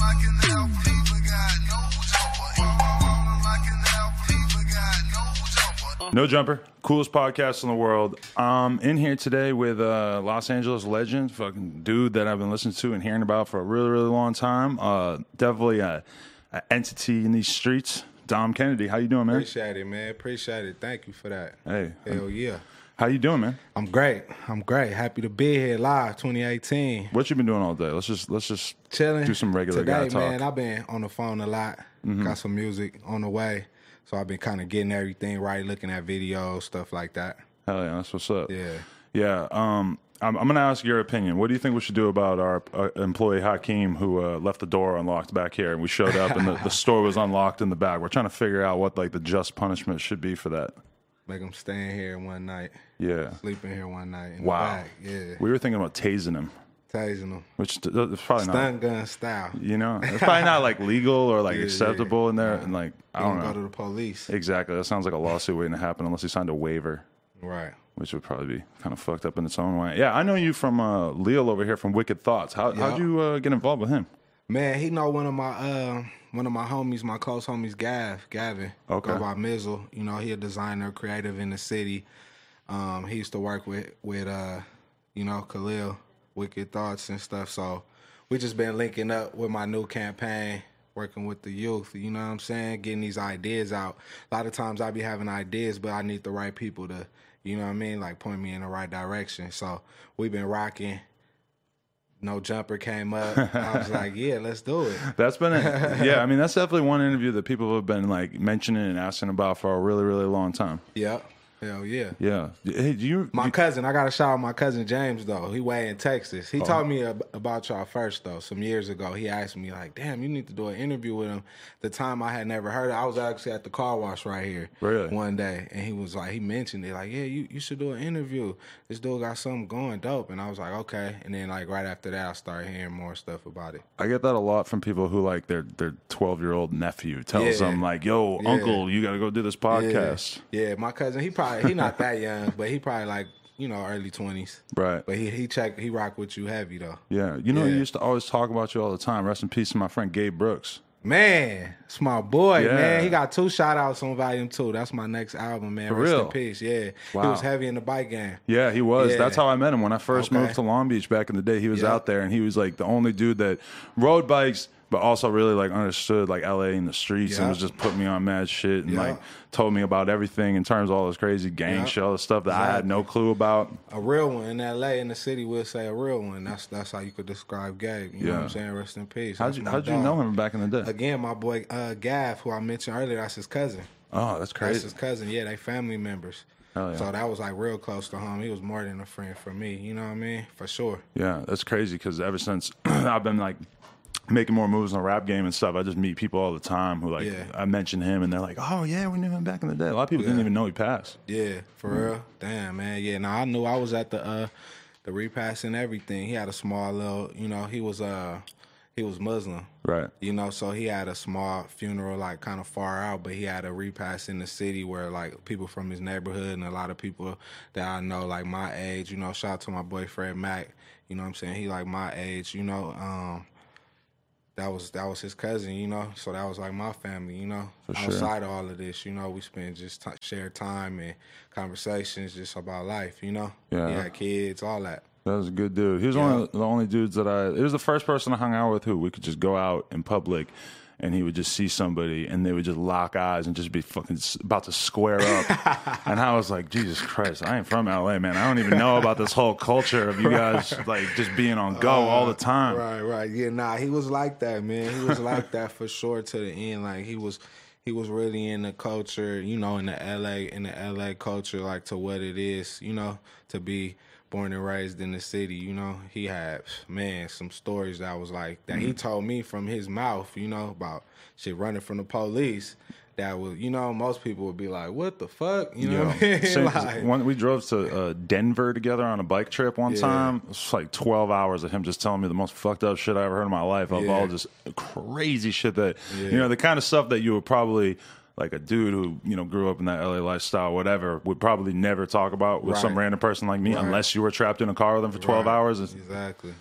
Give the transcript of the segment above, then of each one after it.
No Jumper, coolest podcast in the world. In here today with Los Angeles legend, fucking dude that I've been listening to and hearing about for a really, really long time. Definitely an entity in these streets. Dom Kennedy, how you doing, man? Appreciate it, man. Appreciate it. Thank you for that. Hey. Hell yeah. How you doing, man? I'm great. Happy to be here live 2018. What you been doing all day? Let's just Chilling. do some regular Today, guy talk. man, I've been on the phone a lot. Got some music on the way. So I've been kind of getting everything right, looking at videos, stuff like that. Hell yeah, that's what's up. Yeah. Yeah. I'm going to ask your opinion. What do you think we should do about our employee Hakeem who left the door unlocked back here, and we showed up and the store was unlocked in the back? We're trying to figure out what like the just punishment should be for that. Make him stay in here one night. Yeah. Sleep in here one night in Wow. the back. Yeah. We were thinking about tasing him. Tasing him. Which is probably Stun gun style. You know, it's probably not like legal or like acceptable in there. And like, I don't know. Go to the police. Exactly. That sounds like a lawsuit waiting to happen unless he signed a waiver. Right. Which would probably be kind of fucked up in its own way. Yeah, I know you from Leal over here from Wicked Thoughts. How'd you get involved with him? Man, he know one of my homies, my close homies, Gavin. Okay. Go by Mizzle. You know, he a designer, creative in the city. He used to work with Khalil, Wicked Thoughts and stuff. So we just been linking up with my new campaign, working with the youth, you know what I'm saying? Getting these ideas out. A lot of times I be having ideas, but I need the right people to, you know what I mean, like point me in the right direction. So we've been rocking. No Jumper came up. I was like, yeah, let's do it. That's been yeah, I mean, that's definitely one interview that people have been like mentioning and asking about for a really, really long time. Yep. Hell yeah. Yeah. Hey, My cousin, I got to shout out my cousin James, though. He way in Texas. He told me about y'all first, though, some years ago. He asked me, like, damn, you need to do an interview with him. The time I had never heard it, I was actually at the car wash right here one day. And he was like, he mentioned it, like, yeah, you should do an interview. This dude got something going dope. And I was like, okay. And then, like, right after that, I started hearing more stuff about it. I get that a lot from people who, like, their 12-year-old nephew tells them, like, yo, uncle, you got to go do this podcast. Yeah, my cousin, he not that young, but he probably like, you know, early 20s. Right. But he rock with you heavy though. Yeah. You know, he used to always talk about you all the time. Rest in peace to my friend Gabe Brooks. Man, it's my boy, man. He got 2 shout-outs on Volume 2. That's my next album, man. For Rest real? in peace, yeah. Wow. He was heavy in the bike game. Yeah, he was. Yeah. That's how I met him. When I first moved to Long Beach back in the day, he was out there, and he was like the only dude that rode bikes, but also really like understood like LA in the streets and was just putting me on mad shit and like told me about everything in terms of all this crazy gang shit, all the stuff that I had no clue about. A real one in LA, in the city, we'll say a real one. That's how you could describe Gabe. You know what I'm saying? Rest in peace. How'd you know him back in the day? Again, my boy Gav, who I mentioned earlier, that's his cousin. Oh, that's crazy. That's his cousin. Yeah, they family members. Yeah. So that was like real close to home. He was more than a friend for me. You know what I mean? For sure. Yeah, that's crazy because ever since I've been like making more moves in the rap game and stuff, I just meet people all the time who like I mention him and they're like, oh yeah, we knew him back in the day. A lot of people didn't even know he passed. Yeah, for real. Damn, man. Yeah, now I knew I was at the repass and everything. He had a small little, you know, he was Muslim. Right. You know, so he had a small funeral like kind of far out, but he had a repass in the city where like people from his neighborhood and a lot of people that I know like my age, you know, shout out to my boy Fred Mack, you know what I'm saying? He like my age, you know, that was his cousin, you know, so that was like my family, you know. Outside of all of this, you know, we spent just shared time and conversations just about life, you know. Yeah. He had kids, all that. That was a good dude. He was one of the only dudes that it was the first person I hung out with who we could just go out in public and he would just see somebody and they would just lock eyes and just be fucking about to square up. And I was like, Jesus Christ, I ain't from LA, man. I don't even know about this whole culture of you guys like just being on go all the time. Right. Yeah, nah, he was like that, man. He was like that for sure to the end. Like he was really in the culture, you know, in the LA culture, like to what it is, you know, to be born and raised in the city, you know. He had, man, some stories that was like, that he told me from his mouth, you know, about shit running from the police. That was, you know, most people would be like, what the fuck? You know what I mean? We drove to Denver together on a bike trip one time. It was like 12 hours of him just telling me the most fucked up shit I ever heard in my life of all just crazy shit that, you know, the kind of stuff that you would probably, like a dude who, you know, grew up in that LA lifestyle, whatever, would probably never talk about with some random person like me unless you were trapped in a car with him for 12 hours. Exactly.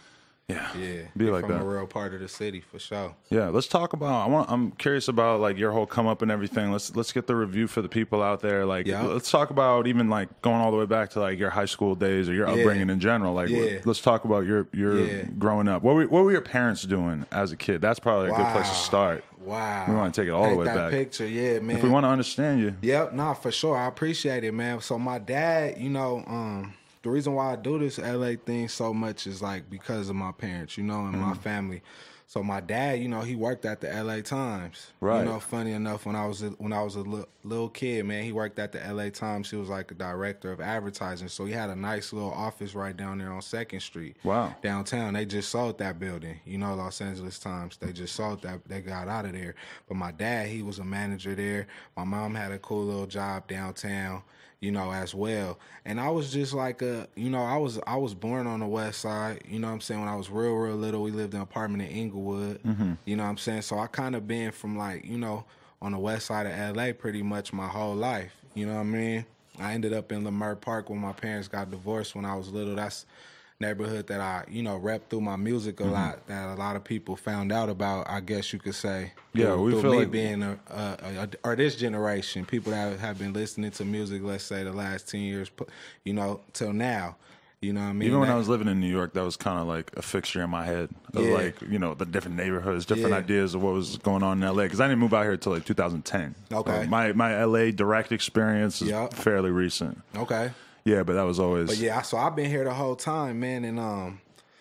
Yeah. Yeah, Be like from that. a real part of the city for sure. Yeah, let's talk about. I'm curious about like your whole come up and everything. Let's get the review for the people out there. Like, Yeah. let's talk about even like going all the way back to like your high school days or your upbringing in general. Like, Yeah. let's talk about your growing up. What were your parents doing as a kid? That's probably a good place to start. Wow. We want to take it all the way that back. Picture, yeah, man. If we want to understand you. Yep, nah, for sure. I appreciate it, man. So my dad, you know, the reason why I do this LA thing so much is like because of my parents, you know, and my family. So my dad, you know, he worked at the LA Times. Right. You know, funny enough, when I was a little kid, man, he worked at the LA Times. He was like a director of advertising. So he had a nice little office right down there on 2nd Street. Wow. Downtown. They just sold that building. You know, Los Angeles Times. They just sold that. They got out of there. But my dad, he was a manager there. My mom had a cool little job downtown, you know, as well. And I was just like I was born on the west side, you know what I'm saying? When I was real little, we lived in an apartment in Inglewood, you know what I'm saying? So I kind of been from like, you know, on the west side of LA pretty much my whole life, you know what I mean? I ended up in Leimert Park when my parents got divorced when I was little. That's neighborhood that I, you know, rep through my music a lot, that a lot of people found out about, I guess you could say. Yeah, we through feel me like being or this generation, people that have been listening to music, let's say the last 10 years, you know, till now. You know what I mean? Even when I was living in New York, that was kind of like a fixture in my head of like, you know, the different neighborhoods, different ideas of what was going on in LA. Because I didn't move out here until like 2010. Okay. My LA direct experience is fairly recent. Okay. Yeah, but that was always. But yeah, so I've been here the whole time, man, and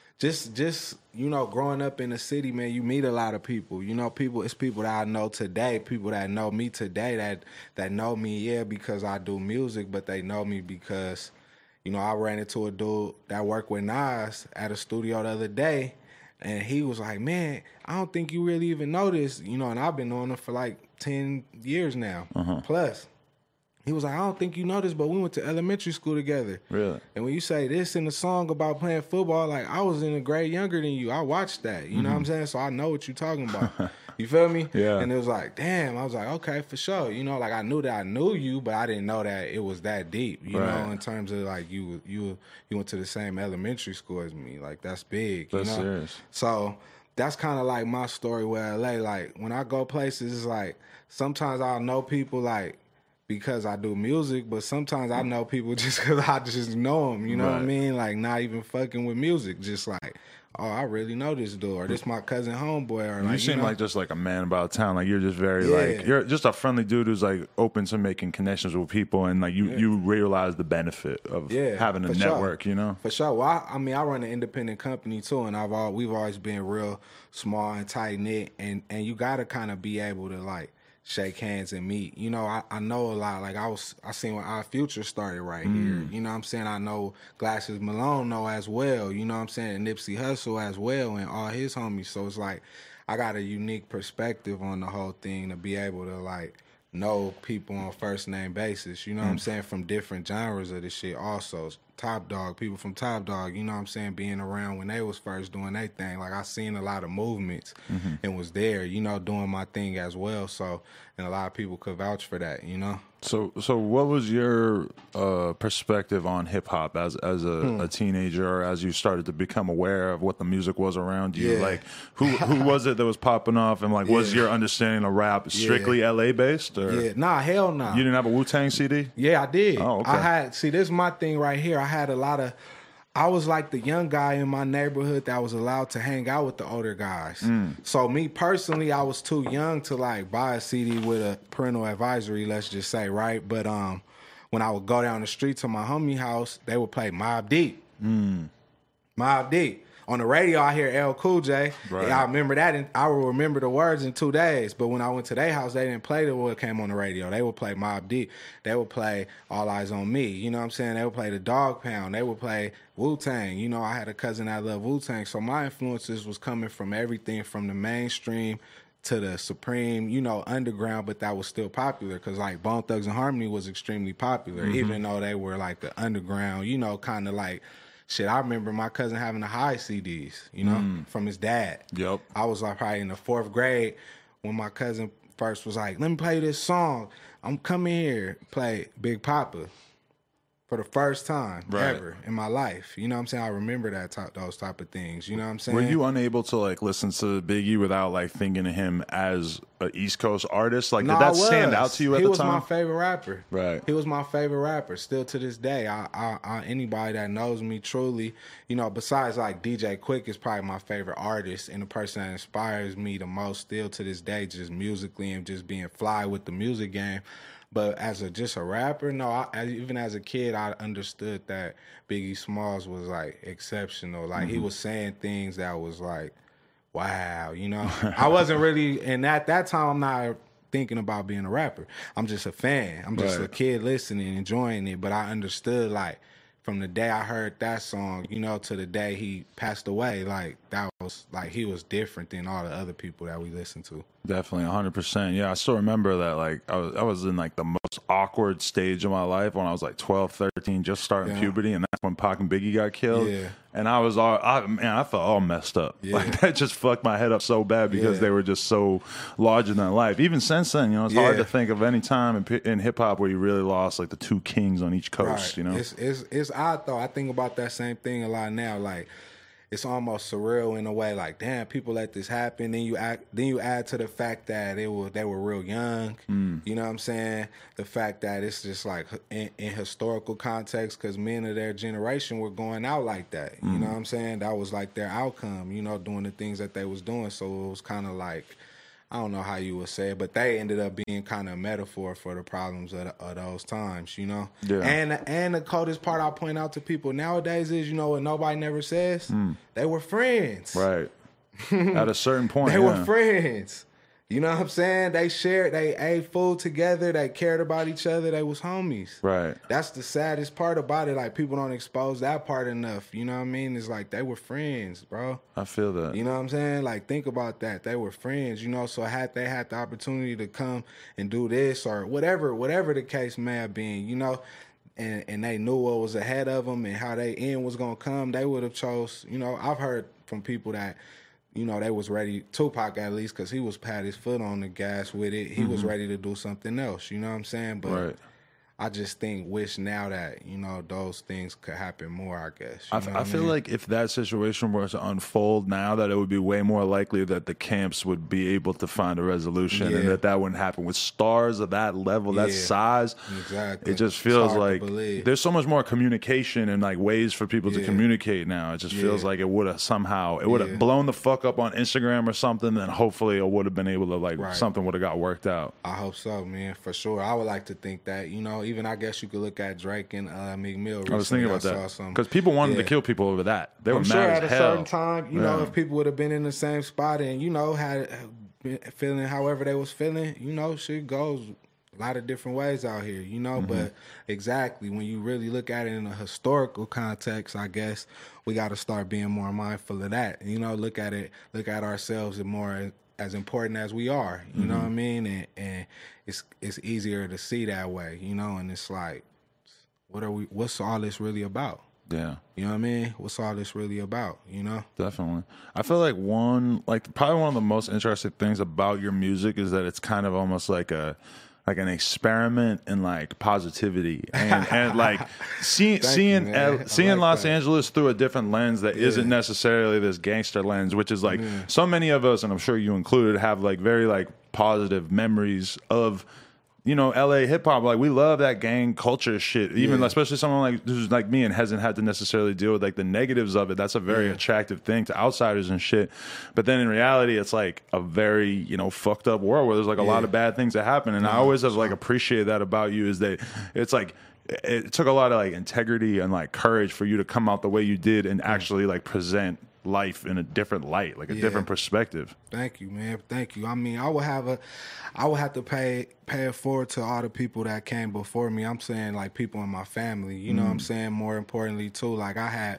just you know, growing up in the city, man, you meet a lot of people. You know, it's people that I know today, people that know me today that know me, because I do music, but they know me because, you know, I ran into a dude that worked with Nas at a studio the other day, and he was like, man, I don't think you really even know this, you know, and I've been knowing him for like 10 years now, plus. He was like, I don't think you know this, but we went to elementary school together. Really? And when you say this in the song about playing football, like I was in a grade younger than you. I watched that. You know what I'm saying? So I know what you're talking about. You feel me? Yeah. And it was like, damn. I was like, okay, for sure. You know, like I knew that I knew you, but I didn't know that it was that deep. You know, in terms of like you went to the same elementary school as me. Like that's big. That's you know? serious. So that's kind of like my story with LA. Like when I go places, it's like sometimes I'll know people like because I do music, but sometimes I know people just because I just know them, you know what I mean? Like, not even fucking with music, just like, oh, I really know this dude, or this my cousin homeboy, or like, you seem like just like a man about town. Like you're just very like, you're just a friendly dude who's like open to making connections with people, and like you realize the benefit of having a network, you know? For sure. Well, I mean, I run an independent company too, and we've always been real small and tight knit, and you got to kind of be able to like shake hands and meet. You know, I know a lot. Like I seen when Our Future started right here. You know what I'm saying? I know Glasses Malone know as well. You know what I'm saying? And Nipsey Hussle as well, and all his homies. So it's like I got a unique perspective on the whole thing to be able to like know people on first name basis. You know what I'm saying? From different genres of this shit. Also, Top Dog, people from Top Dog. You know what I'm saying? Being around when they was first doing their thing. Like I seen a lot of movements and was there. You know, doing my thing as well. So, and a lot of people could vouch for that. You know. So what was your perspective on hip hop as a teenager, or as you started to become aware of what the music was around you? Like who was it that was popping off, and like was your understanding of rap strictly LA based? Or? Nah, hell no. You didn't have a Wu-Tang CD? Yeah, I did. Oh, okay. This is my thing right here. I was like the young guy in my neighborhood that was allowed to hang out with the older guys. So me personally, I was too young to like buy a CD with a parental advisory, let's just say, right? But when I would go down the street to my homie house, they would play Mobb Deep. Mobb Deep. On the radio, I hear L Cool J. Right. I remember that, and I will remember the words in 2 days. But when I went to their house, they didn't play what came on the radio. They would play Mobb Deep. They would play All Eyes on Me. You know what I'm saying? They would play the Dog Pound. They would play Wu-Tang. You know, I had a cousin that loved Wu-Tang. So my influences was coming from everything from the mainstream to the supreme, you know, underground, but that was still popular because like Bone Thugs and Harmony was extremely popular, even though they were like the underground, you know, kind of like. Shit, I remember my cousin having the high CDs, you know, from his dad. Yep. I was like probably in the 4th grade when my cousin first was like, let me play this song. I'm coming here, play Big Papa. for the first time Right. ever in my life. You know what I'm saying? I remember those type of things. You know what I'm saying? Were you unable to like listen to Biggie without like thinking of him as an East Coast artist? Like, No, did that I was. stand out to you at He the was time? my favorite rapper. Right. He was my favorite rapper still to this day. Anybody that knows me truly, you know, besides like DJ Quick is probably my favorite artist and the person that inspires me the most still to this day, just musically and just being fly with the music game. But as just a rapper, no. Even as a kid, I understood that Biggie Smalls was like exceptional. Like he was saying things that was like, wow, you know. I wasn't really, and at that time, I'm not thinking about being a rapper. I'm just a fan. I'm just a kid listening, enjoying it. But I understood like from the day I heard that song, you know, to the day he passed away, like that was like he was different than all the other people that we listened to. Definitely, 100%. Yeah, I still remember that. Like, I was in like the most awkward stage of my life when I was like 12, 13, just starting puberty, and that's when Pac and Biggie got killed. Yeah. And I was I felt all messed up. Yeah. Like that just fucked my head up so bad because they were just so larger than life. Even since then, you know, it's hard to think of any time in hip hop where you really lost like the two kings on each coast. Right. You know, it's odd though. I think about that same thing a lot now. Like, it's almost surreal in a way. Like, damn, people let this happen. Then you add to the fact that they were real young. You know what I'm saying? The fact that it's just like in historical context, because men of their generation were going out like that. You know what I'm saying? That was like their outcome. You know, doing the things that they was doing. So it was kind of like, I don't know how you would say it, but they ended up being kind of a metaphor for the problems of those times, you know? Yeah. And the coldest part I point out to people nowadays is, you know what nobody never says? They were friends. right? At a certain point, They were friends. You know what I'm saying? They ate food together, they cared about each other, they was homies. Right. That's the saddest part about it. Like, people don't expose that part enough. You know what I mean? It's like they were friends, bro. I feel that. You know what I'm saying? Like, think about that. They were friends, you know, so they had the opportunity to come and do this or whatever the case may have been, you know, and they knew what was ahead of them and how their end was going to come, they would have chose, you know, I've heard from people that, you know, they was ready, Tupac at least, because he had his foot on the gas with it. He was ready to do something else, you know what I'm saying? But I just wish now that, you know, those things could happen more, I guess. I feel like if that situation were to unfold now, that it would be way more likely that the camps would be able to find a resolution and that wouldn't happen. With stars of that level, that size, exactly. It just feels hard like to believe. there's so much more communication and like ways for people to communicate now. It just feels like it would have blown the fuck up on Instagram or something, then hopefully it would have been able to like something would have got worked out. I hope so, man, for sure. I would like to think that, you know, even I guess you could look at Drake and Meek Mill. I was thinking about that because people wanted to kill people over that. They were I'm mad sure as at a hell. certain time, you know, if people would have been in the same spot and, you know, had been feeling however they was feeling, you know, shit goes a lot of different ways out here, you know. But exactly, when you really look at it in a historical context, I guess we got to start being more mindful of that. You know, look at ourselves and more as important as we are, you know what I mean? And it's easier to see that way, you know, and it's like, what's all this really about? Yeah. You know what I mean? What's all this really about, you know? Definitely. I feel like probably one of the most interesting things about your music is that it's kind of almost like an experiment in like positivity and like seeing Los Angeles through a different lens that isn't necessarily this gangster lens, which is like so many of us, and I'm sure you included, have like very like positive memories of, you know, LA hip hop. Like, we love that gang culture shit. Even especially someone like who's like me and hasn't had to necessarily deal with like the negatives of it. That's a very attractive thing to outsiders and shit. But then in reality, it's like a very, you know, fucked up world where there's like a lot of bad things that happen. And I always have like appreciated that about you, is that it's like it took a lot of like integrity and like courage for you to come out the way you did and actually like present life in a different light, like a different perspective. Thank you, man. Thank you. I mean, I would have to pay it forward to all the people that came before me. I'm saying like people in my family, you know what I'm saying? More importantly too, like I had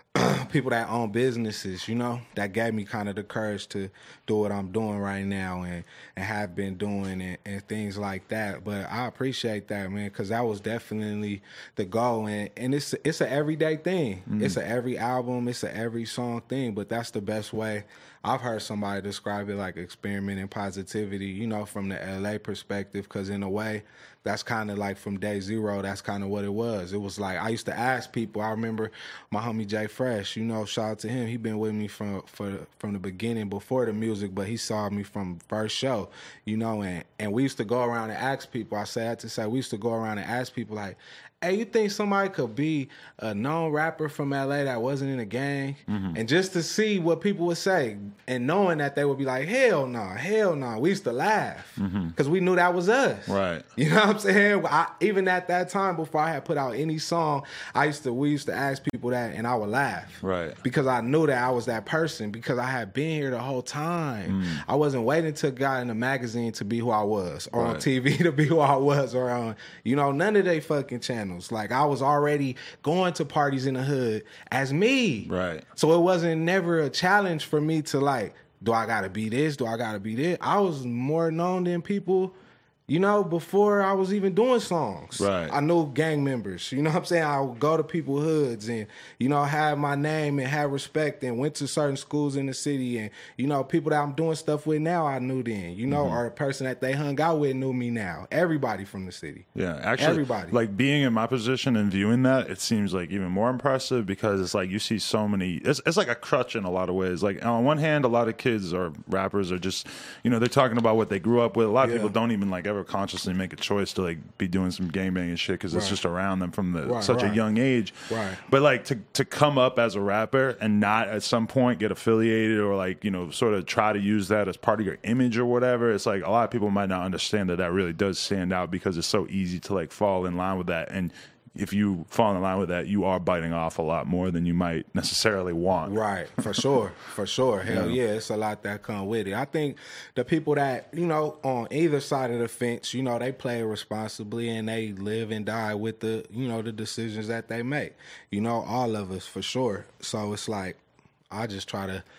people that own businesses, you know, that gave me kind of the courage to do what I'm doing right now and have been doing and things like that. But I appreciate that, man, because that was definitely the goal. And it's an everyday thing. It's an every album, it's an every song thing, but that's the best way. I've heard somebody describe it like experimenting positivity, you know, from the LA perspective, because in a way, that's kind of like from day zero, that's kind of what it was. It was like I used to ask people. I remember my homie Jay Fresh, you know, shout out to him. He been with me from the beginning, before the music, but he saw me from first show, you know, and we used to go around and ask people. I say that to say we used to go around and ask people like, hey, you think somebody could be a known rapper from LA that wasn't in a gang? And just to see what people would say, and knowing that they would be like, hell no, hell no. We used to laugh because we knew that was us. Right. You know what I'm saying? Even at that time, before I had put out any song, we used to ask people that, and I would laugh. Right. Because I knew that I was that person, because I had been here the whole time. I wasn't waiting till God in a magazine to be who I was, or on TV to be who I was, or on, you know, none of they fucking channels. Like, I was already going to parties in the hood as me. Right. So it wasn't never a challenge for me to like, do I gotta be this? Do I gotta be this? I was more known than people, you know, before I was even doing songs. Right. I knew gang members. You know what I'm saying? I would go to people's hoods and, you know, have my name and have respect, and went to certain schools in the city. And, you know, people that I'm doing stuff with now, I knew then, you know, or the person that they hung out with knew me now. Everybody from the city. Yeah, actually, everybody. Like, being in my position and viewing that, it seems like even more impressive, because it's like you see so many. It's like a crutch in a lot of ways. Like, on one hand, a lot of kids or rappers are just, you know, they're talking about what they grew up with. A lot of people don't even like ever consciously make a choice to like be doing some gangbanging shit, because it's just around them from such a young age. Right. But like to come up as a rapper and not at some point get affiliated, or like, you know, sort of try to use that as part of your image or whatever, it's like a lot of people might not understand that really does stand out, because it's so easy to like fall in line with that. And if you fall in line with that, you are biting off a lot more than you might necessarily want. Right, for sure, for sure. Hell yeah, it's a lot that come with it. I think the people that, you know, on either side of the fence, you know, they play responsibly and they live and die with the, you know, the decisions that they make. You know, all of us, for sure. So it's like, I just try to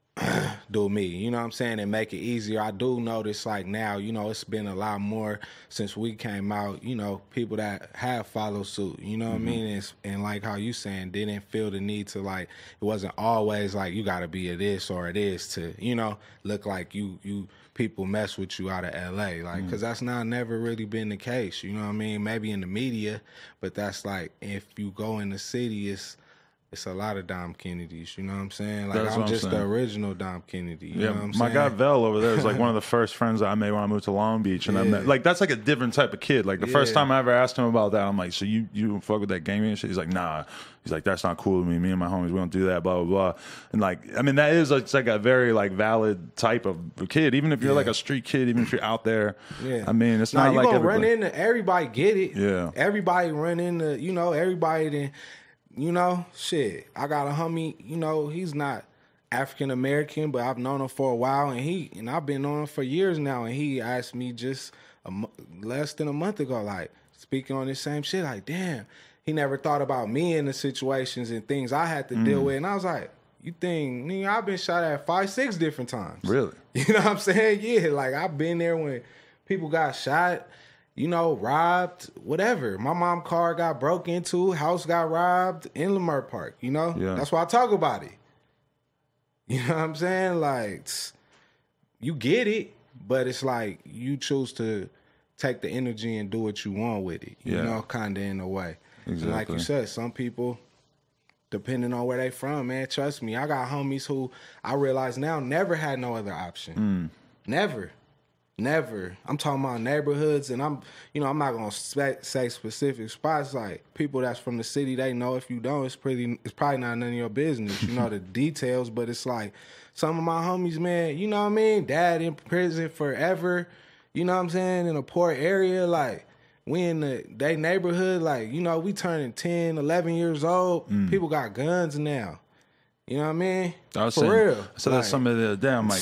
do me, you know what I'm saying, and make it easier. I do notice, like, now, you know, it's been a lot more since we came out, you know, people that have followed suit, you know what I mean, and like how you saying, didn't feel the need to, like, it wasn't always like you gotta be a this or it is to, you know, look like you people mess with you out of LA, like, because that's not never really been the case, you know what I mean, maybe in the media, but that's like, if you go in the city, it's a lot of Dom Kennedys, you know what I'm saying? Like, I'm just the original Dom Kennedy, you know what I'm saying? My guy Vel over there is like one of the first friends that I made when I moved to Long Beach. And I met, like, that's like a different type of kid. Like, the first time I ever asked him about that, I'm like, so you fuck with that gang shit? He's like, nah. He's like, that's not cool to me. Me and my homies, we don't do that, blah, blah, blah. And like, I mean, that is, it's like a very like valid type of kid. Even if you're like a street kid, even if you're out there. Yeah. I mean, it's not like you gonna run into, everybody get it. Yeah. Everybody run into, you know, everybody then. You know, shit, I got a homie, you know, he's not African-American, but I've known him for a while, and I've been knowing him for years now, and he asked me just less than a month ago, like, speaking on this same shit, like, damn, he never thought about me in the situations and things I had to deal with, and I was like, you think, nigga, I've been shot at 5-6 different times. Really? You know what I'm saying? Yeah, like, I've been there when people got shot, you know, robbed, whatever. My mom's car got broke into, house got robbed in Lamar Park, you know? Yeah. That's why I talk about it. You know what I'm saying? Like, you get it, but it's like you choose to take the energy and do what you want with it, you know, kind of in a way. Exactly. And like you said, some people, depending on where they from, man, trust me, I got homies who I realize now never had no other option. Never. I'm talking about neighborhoods, and I'm not gonna say specific spots. Like, people that's from the city, they know. If you don't, it's probably not none of your business. You know the details, but it's like some of my homies, man. You know what I mean? Dad in prison forever. You know what I'm saying? In a poor area, like, we in they neighborhood, like, you know, we turning 10, 11 years old. People got guns now. You know what I mean? For real. So that's some of the damn, like,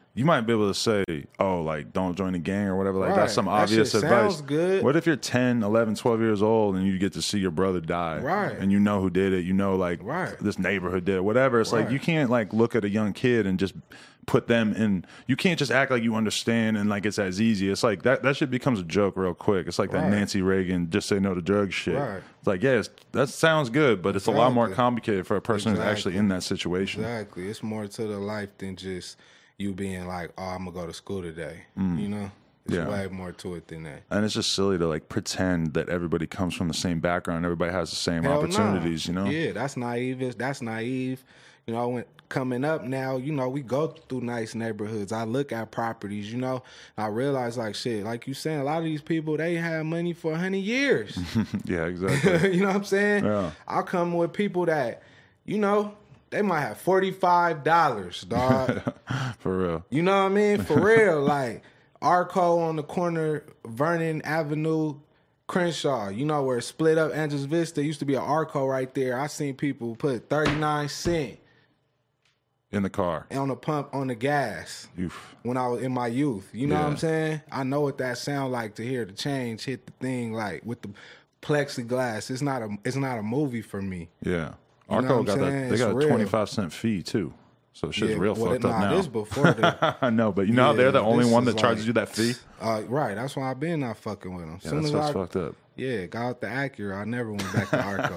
you might be able to say, oh, like, don't join the gang or whatever. Like, that's some That obvious shit advice. sounds good. What if you're 10, 11, 12 years old and you get to see your brother die? Right. And you know who did it. You know, like, this neighborhood did it, whatever. It's like, you can't, like, look at a young kid and just put them in. You can't just act like you understand and, like, it's as easy. It's like, that shit becomes a joke real quick. It's like that Nancy Reagan, just say no to drugs shit. Right. It's like, yeah, that sounds good, but it's a lot more complicated for a person who's actually in that situation. Exactly. It's more to the life than just you being like, oh, I'm going to go to school today. You know? It's way more to it than that. And it's just silly to, like, pretend that everybody comes from the same background. Everybody has the same opportunities, you know? Yeah, that's naive. That's naive. You know, when coming up now, you know, we go through nice neighborhoods. I look at properties, you know. I realize, like, shit, like you saying, a lot of these people, they had money for 100 years. Yeah, exactly. You know what I'm saying? Yeah. I'll come with people that, you know, they might have $45, dog. For real. You know what I mean? For real. Like, Arco on the corner, Vernon Avenue, Crenshaw, you know, where it's split up, Angels Vista, used to be an Arco right there. I seen people put 39 cents in the car on the pump on the gas. Oof. When I was in my youth. You know what I'm saying? I know what that sound like to hear the change hit the thing, like with the plexiglass. It's not a movie for me. Yeah. Arco got that. They got a 25-cent fee too. So shit's real fucked up now. This before I know, but you know how they're the only one that charges you that fee? Right. That's why I've been not fucking with them. Yeah, that's what's fucked up. Yeah, got out the Acura. I never went back to Arco.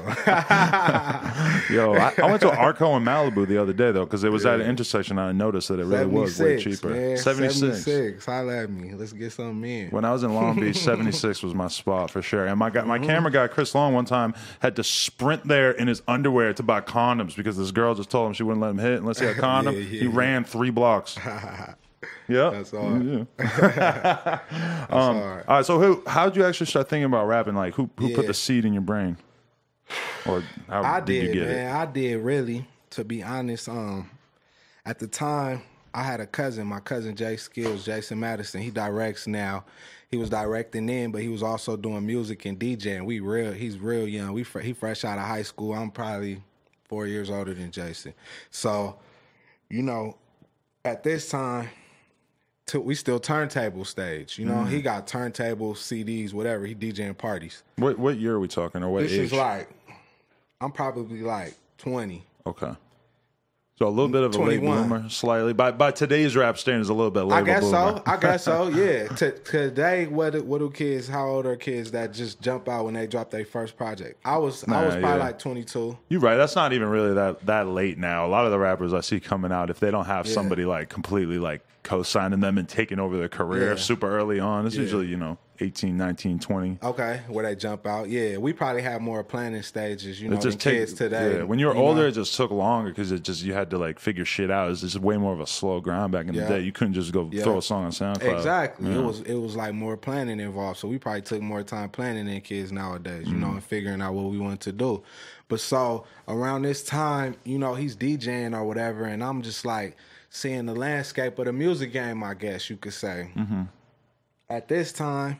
Yo, I went to Arco in Malibu the other day, though, because it was at an intersection and I noticed that it really was way cheaper. Man, 76. 76. Holla at me. Let's get something in. When I was in Long Beach, 76 was my spot for sure. And my camera guy, Chris Long, one time had to sprint there in his underwear to buy condoms because this girl just told him she wouldn't let him hit unless he had a condom. He ran 3 blocks. Yeah, that's all. Yeah. That's all right. So how'd you actually start thinking about rapping? Like, who put the seed in your brain, or how did you get it? I did, really. To be honest, at the time, I had a cousin, my cousin Jay Skills, Jason Madison. He directs now. He was directing then, but he was also doing music and DJing. He's real young. He fresh out of high school. I'm probably 4 years older than Jason. So, you know, at this time, we still turntable stage. You know, he got turntables, CDs, whatever. He DJing parties. What year are we talking, or what age? This is like, I'm probably like 20. Okay. So a little bit of a 21. Late bloomer, slightly. By today's rap standards, a little bit late bloomer. I guess so, yeah. Today, what do kids, how old are kids that just jump out when they drop their first project? I was probably like 22. You're right. That's not even really that late now. A lot of the rappers I see coming out, if they don't have somebody like completely like co-signing them and taking over their career super early on, it's usually, you know, 18, 19, 20. Okay, where they jump out. Yeah, we probably have more planning stages, you know, than kids today. Yeah, when you were older, it just took longer because you had to like figure shit out. It was just way more of a slow grind back in the day. You couldn't just go throw a song on SoundCloud. Exactly. Yeah. It was like more planning involved. So we probably took more time planning than kids nowadays, you know, and figuring out what we wanted to do. But so around this time, you know, he's DJing or whatever, and I'm just like seeing the landscape of the music game, I guess you could say. At this time,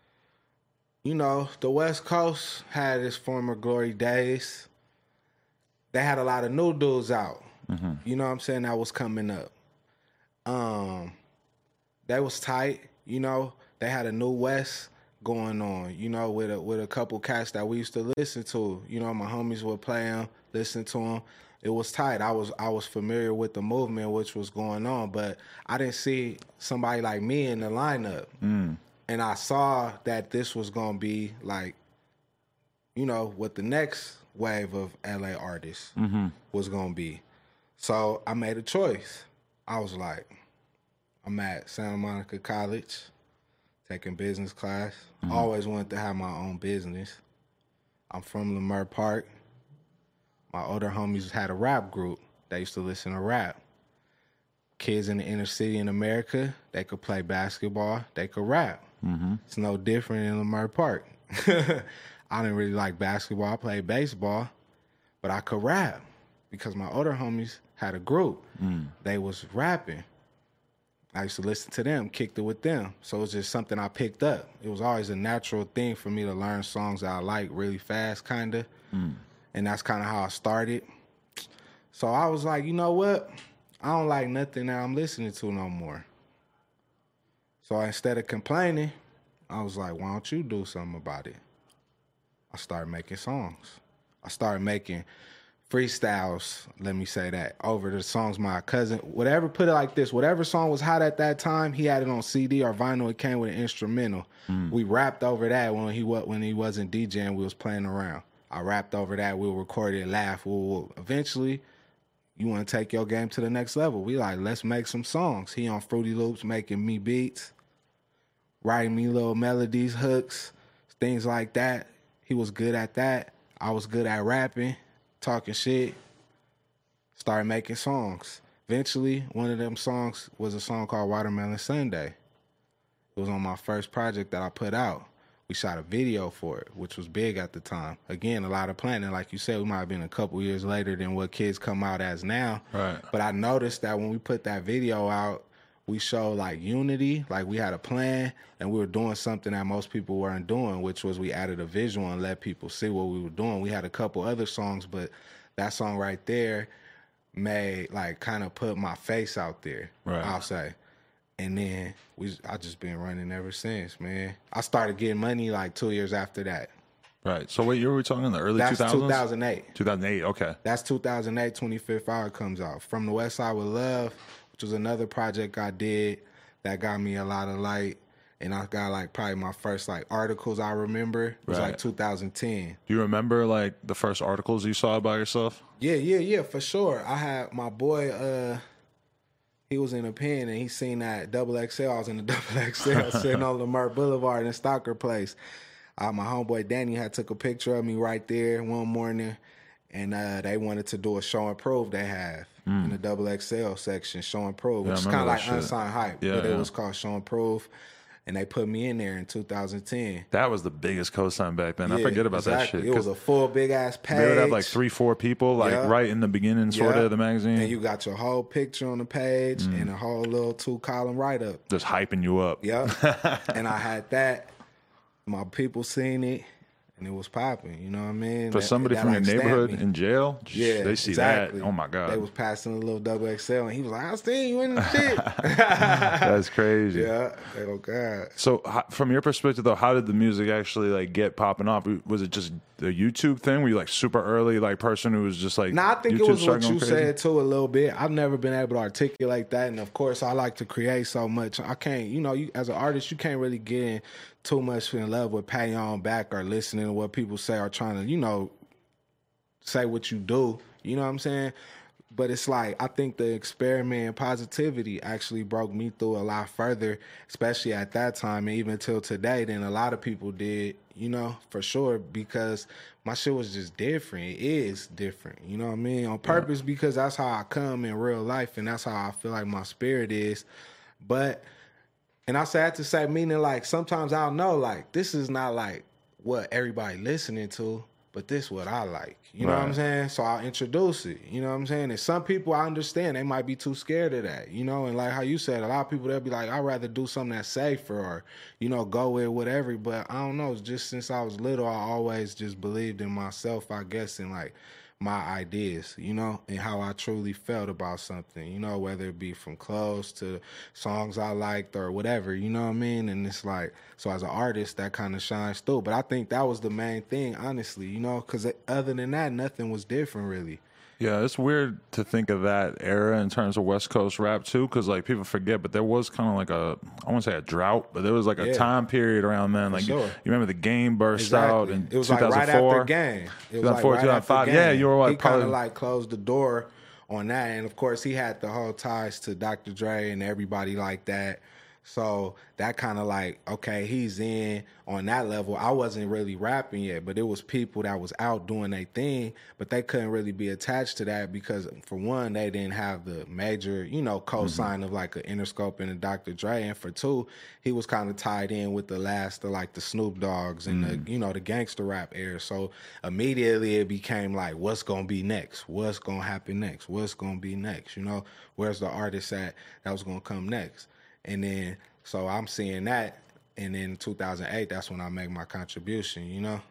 you know, the West Coast had its former glory days. They had a lot of new dudes out. You know what I'm saying? That was coming up. They was tight, you know. They had a new West going on, you know, with a couple cats that we used to listen to. You know, my homies would play them, listen to them. It was tight. I was familiar with the movement, which was going on, but I didn't see somebody like me in the lineup. And I saw that this was going to be like, you know, what the next wave of LA artists was going to be. So I made a choice. I was like, I'm at Santa Monica College, taking business class. I always wanted to have my own business. I'm from Leimert Park. My older homies had a rap group. They used to listen to rap. Kids in the inner city in America, they could play basketball, they could rap. It's no different in Leimert Park. I didn't really like basketball. I played baseball, but I could rap because my older homies had a group. They was rapping. I used to listen to them, kicked it with them. So it was just something I picked up. It was always a natural thing for me to learn songs that I like really fast, kind of. And that's kind of how I started. So I was like, you know what? I don't like nothing that I'm listening to no more. So instead of complaining, I was like, why don't you do something about it? I started making songs. I started making freestyles, let me say that, over the songs my cousin, whatever, put it like this, whatever song was hot at that time, he had it on CD or vinyl, it came with an instrumental. We rapped over that when he wasn't DJing, we was playing around. I rapped over that, we'll record it, laugh. Eventually, you want to take your game to the next level. We like, let's make some songs. He on Fruity Loops making me beats, writing me little melodies, hooks, things like that. He was good at that. I was good at rapping, talking shit, started making songs. Eventually, one of them songs was a song called Watermelon Sunday. It was on my first project that I put out. We shot a video for it, which was big at the time. Again, a lot of planning. Like you said, we might have been a couple years later than what kids come out as now. Right. But I noticed that when we put that video out, we showed like unity, like we had a plan, and we were doing something that most people weren't doing, which was we added a visual and let people see what we were doing. We had a couple other songs, but that song right there made, like, kind of put my face out there, right. I'll say. And then I just been running ever since, man. I started getting money like 2 years after that. Right. So what year were we talking? In the early 2000s? That's 2008. 2008, okay. That's 2008, 25th Hour comes out. From the West Side with Love, which was another project I did that got me a lot of light. And I got like probably my first like articles I remember. It was like 2010. Do you remember like the first articles you saw by yourself? Yeah, for sure. I had my boy, he was in a pen and he seen that double XL. I was in the double XL sitting on Lamar Boulevard in Stalker Place. My homeboy Danny had took a picture of me right there one morning, and they wanted to do a show and prove they have in the double XL section, show and prove, which is kind of like Unsigned Hype, but it was called Show and Prove. And they put me in there in 2010. That was the biggest cosign back then. I forget about that shit. It was a full big-ass page. They would have like 3-4 people, like right in the beginning sort of the magazine. And you got your whole picture on the page and a whole little 2-column write-up. Just hyping you up. Yep. And I had that. My people seen it. And it was popping, you know what I mean? For somebody from your neighborhood in jail, they see that. Oh my God. They was passing a little double XL, and he was like, I seen you in the shit. That's crazy. Yeah. Oh God. So from your perspective though, how did the music actually like get popping off? Was it just the YouTube thing? Were you like super early like person who was just like I think YouTube it was what you crazy? said too a little bit. I've never been able to articulate that, and of course I like to create so much. I can't, you as an artist, you can't really get in too much in love with patting your own back or listening to what people say or trying to, say what you do. You know what I'm saying? But it's like, I think the experiment and positivity actually broke me through a lot further, especially at that time and even till today, than a lot of people did, for sure, because my shit was just different. It is different, you know what I mean? On purpose, because that's how I come in real life and that's how I feel like my spirit is. And I had to say, meaning like sometimes I'll know like this is not like what everybody listening to, but this what I like. You know what I'm saying? So I'll introduce it. You know what I'm saying? And some people I understand, they might be too scared of that. And like how you said, a lot of people they'll be like, I'd rather do something that's safer or, go with whatever. But I don't know, just since I was little, I always just believed in myself, I guess, and like my ideas, and how I truly felt about something, whether it be from clothes to songs I liked or whatever, you know what I mean? And it's like, so as an artist, that kind of shines through. But I think that was the main thing, honestly, because other than that, nothing was different really. Yeah, it's weird to think of that era in terms of West Coast rap too, because like people forget, but there was kind of like I won't say a drought, but there was like a time period around then. Like you remember the Game burst out in 2004. It was like right after Game. It was 2004, like right 2005. after Game. Yeah, you were like he kind of like closed the door on that, and of course he had the whole ties to Dr. Dre and everybody like that. So that kind of like, okay, he's in on that level. I wasn't really rapping yet, but it was people that was out doing their thing, but they couldn't really be attached to that because, for one, they didn't have the major, co-sign of like an Interscope and a Dr. Dre. And for two, he was kind of tied in with the last of like the Snoop Dogs and the, the gangster rap era. So immediately it became like, what's going to be next? What's going to happen next? What's going to be next? Where's the artist at that was going to come next? And then, so I'm seeing that, and then in 2008, that's when I make my contribution,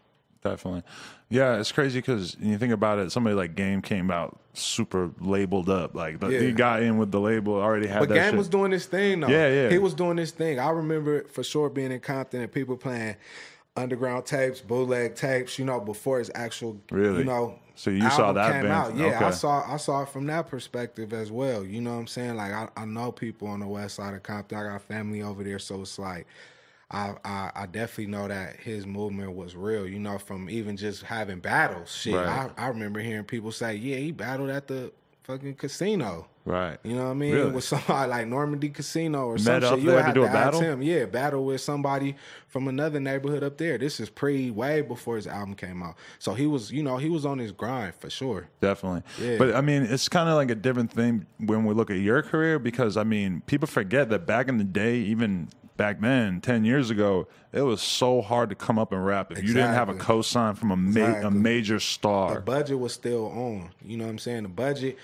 Definitely. Yeah, it's crazy because you think about it, somebody like Game came out super labeled up. Like, he got in with the label, already had but that Game shit. was doing this thing, though. Yeah. He was doing this thing. I remember for sure being in Compton and people playing underground tapes, bootleg tapes, you know, before his actual, Really? you know, So you saw album that came band? out. Yeah, Okay. I saw it from that perspective as well. You know what I'm saying? Like, I know people on the west side of Compton. I got family over there, so it's like, I definitely know that his movement was real, you know, from even just having battles. Shit, Right. I remember hearing people say, yeah, he battled at the fucking casino. Right. You know what I mean? Really? With somebody like Normandy Casino or Met some up shit. You there would to have do to a battle? ask him. Yeah, battle with somebody from another neighborhood up there. This is way before his album came out. So he was, you know, he was on his grind for sure. Definitely. Yeah. But I mean, it's kind of like a different thing when we look at your career because, I mean, people forget that back in the day, even back then, 10 years ago, it was so hard to come up and rap if you didn't have a Exactly. cosign from a major star. The budget was still on. You know what I'm saying? The budget.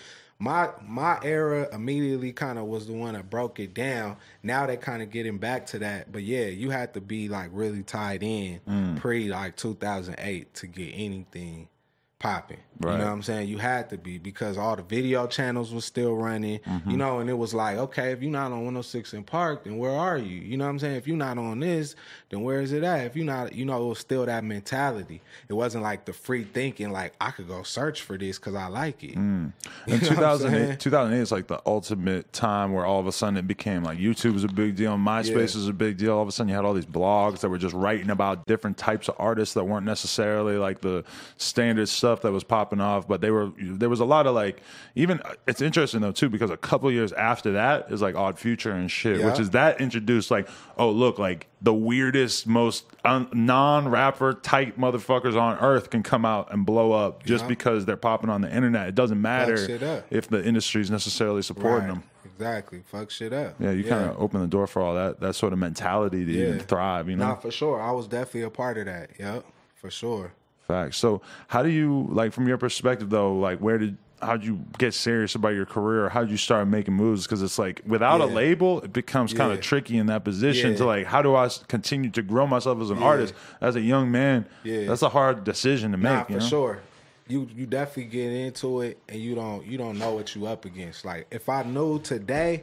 My era immediately kind of was the one that broke it down. Now they kind of getting back to that. But yeah, you had to be like really tied in pre like 2008 to get anything popping. Right. You know what I'm saying? You had to be because all the video channels was still running, you know, and it was like, okay, if you're not on 106 in Park, then where are you? You know what I'm saying? If you're not on this, then where is it at? If you're not, you know, it was still that mentality. It wasn't like the free thinking, like I could go search for this because I like it. In You know what I'm saying? 2008 is like the ultimate time where all of a sudden it became like YouTube was a big deal, MySpace was a big deal. All of a sudden you had all these blogs that were just writing about different types of artists that weren't necessarily like the standard stuff that was popping off, but there was a lot of like, even it's interesting though too because a couple years after that is like Odd Future and shit, which is that introduced like, oh look, like the weirdest, most non-rapper type motherfuckers on earth can come out and blow up just because they're popping on the internet. It doesn't matter if the industry's necessarily supporting them. Exactly. Fuck shit up. Yeah, you kind of open the door for all that sort of mentality to even thrive, you know? Nah, for sure. I was definitely a part of that. Yep, for sure. Facts. So how do you, like, from your perspective though, like how'd you get serious about your career? Or how'd you start making moves? Because it's like without a label, it becomes kind of tricky in that position to like, how do I continue to grow myself as an artist, as a young man? That's a hard decision to make. Nah, for you know? sure. You definitely get into it and you don't know what you up against. Like if I knew today,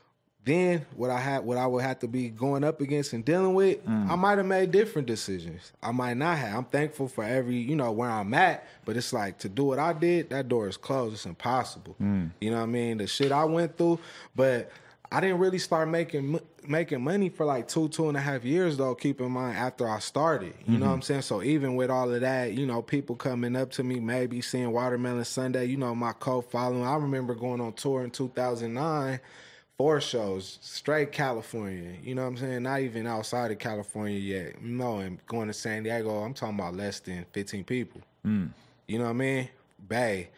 then what I would have to be going up against and dealing with, I might have made different decisions. I might not have. I'm thankful for every, you know, where I'm at, but it's like to do what I did, that door is closed. It's impossible. You know what I mean? The shit I went through, but I didn't really start making money for like 2.5 years though, keep in mind, after I started. You know what I'm saying? So even with all of that, you know, people coming up to me, maybe seeing Watermelon Sunday, you know, my cult following. I remember going on tour in 2009, 4 shows, straight California. You know what I'm saying? Not even outside of California yet. You know, and going to San Diego, I'm talking about less than 15 people. You know what I mean? Bay,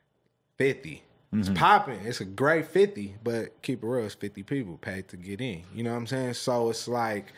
50. It's popping. It's a great 50, but keep it real, it's 50 people paid to get in. You know what I'm saying? So it's like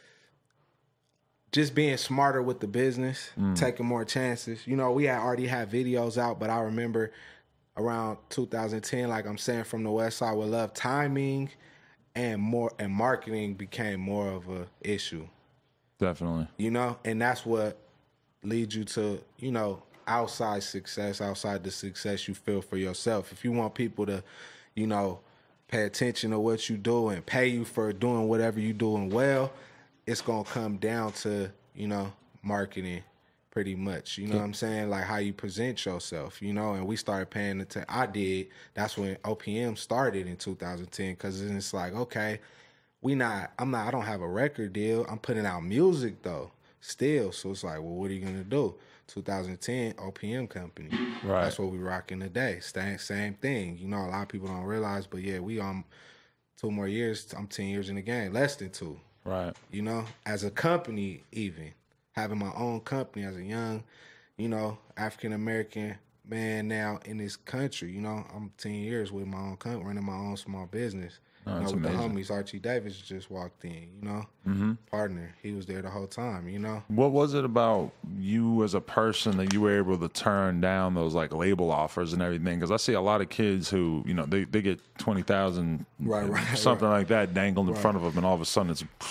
just being smarter with the business, taking more chances. You know, we already had videos out, but I remember around 2010, like I'm saying, from the West Side with Love, timing and marketing became more of a issue. Definitely. You know, and that's what leads you to, you know, outside the success you feel for yourself. If you want people to, you know, pay attention to what you do and pay you for doing whatever you're doing well, it's going to come down to, you know, marketing pretty much. You know what I'm saying? Like how you present yourself, you know, and we started paying attention. I did. That's when OPM started in 2010 because it's like, okay, I don't have a record deal. I'm putting out music though still. So it's like, well, what are you going to do? 2010 OPM company. Right. That's what we rocking today. Same thing. You know, a lot of people don't realize, but yeah, we 2 more years. I'm 10 years in the game, less than 2. Right. You know, as a company, even having my own company as a young, you know, African American man now in this country. You know, I'm 10 years with my own company, running my own small business. Oh, you know, that's with amazing. the homies, Archie Davis just walked in, you know, partner. He was there the whole time, you know. What was it about you as a person that you were able to turn down those like label offers and everything? Because I see a lot of kids who, you know, they get 20,000, something like that dangled in front of them, and all of a sudden it's,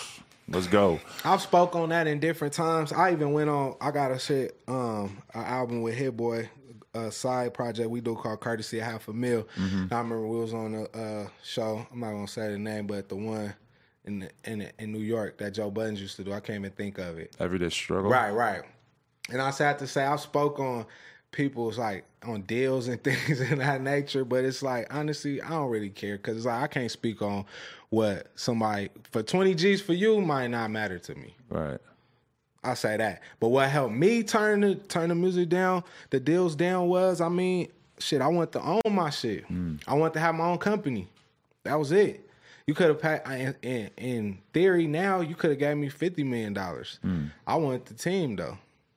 Let's go. I've spoke on that in different times. I even went on. I got a shit an album with Hit Boy, a side project we do called Courtesy of Half a Mil. I remember we was on a show. I'm not gonna say the name, but the one in New York that Joe Budden used to do. I can't even think of it. Everyday Struggle. Right. And I had to say I spoke on people's like on deals and things of that nature, but it's like honestly I don't really care because it's like I can't speak on what somebody for 20 G's for you might not matter to me. Right. I say that, but what helped me turn the music down, the deals down was I want to own my shit. I want to have my own company. That was it. You could have paid in theory. Now you could have gave me $50 million. I want the team though.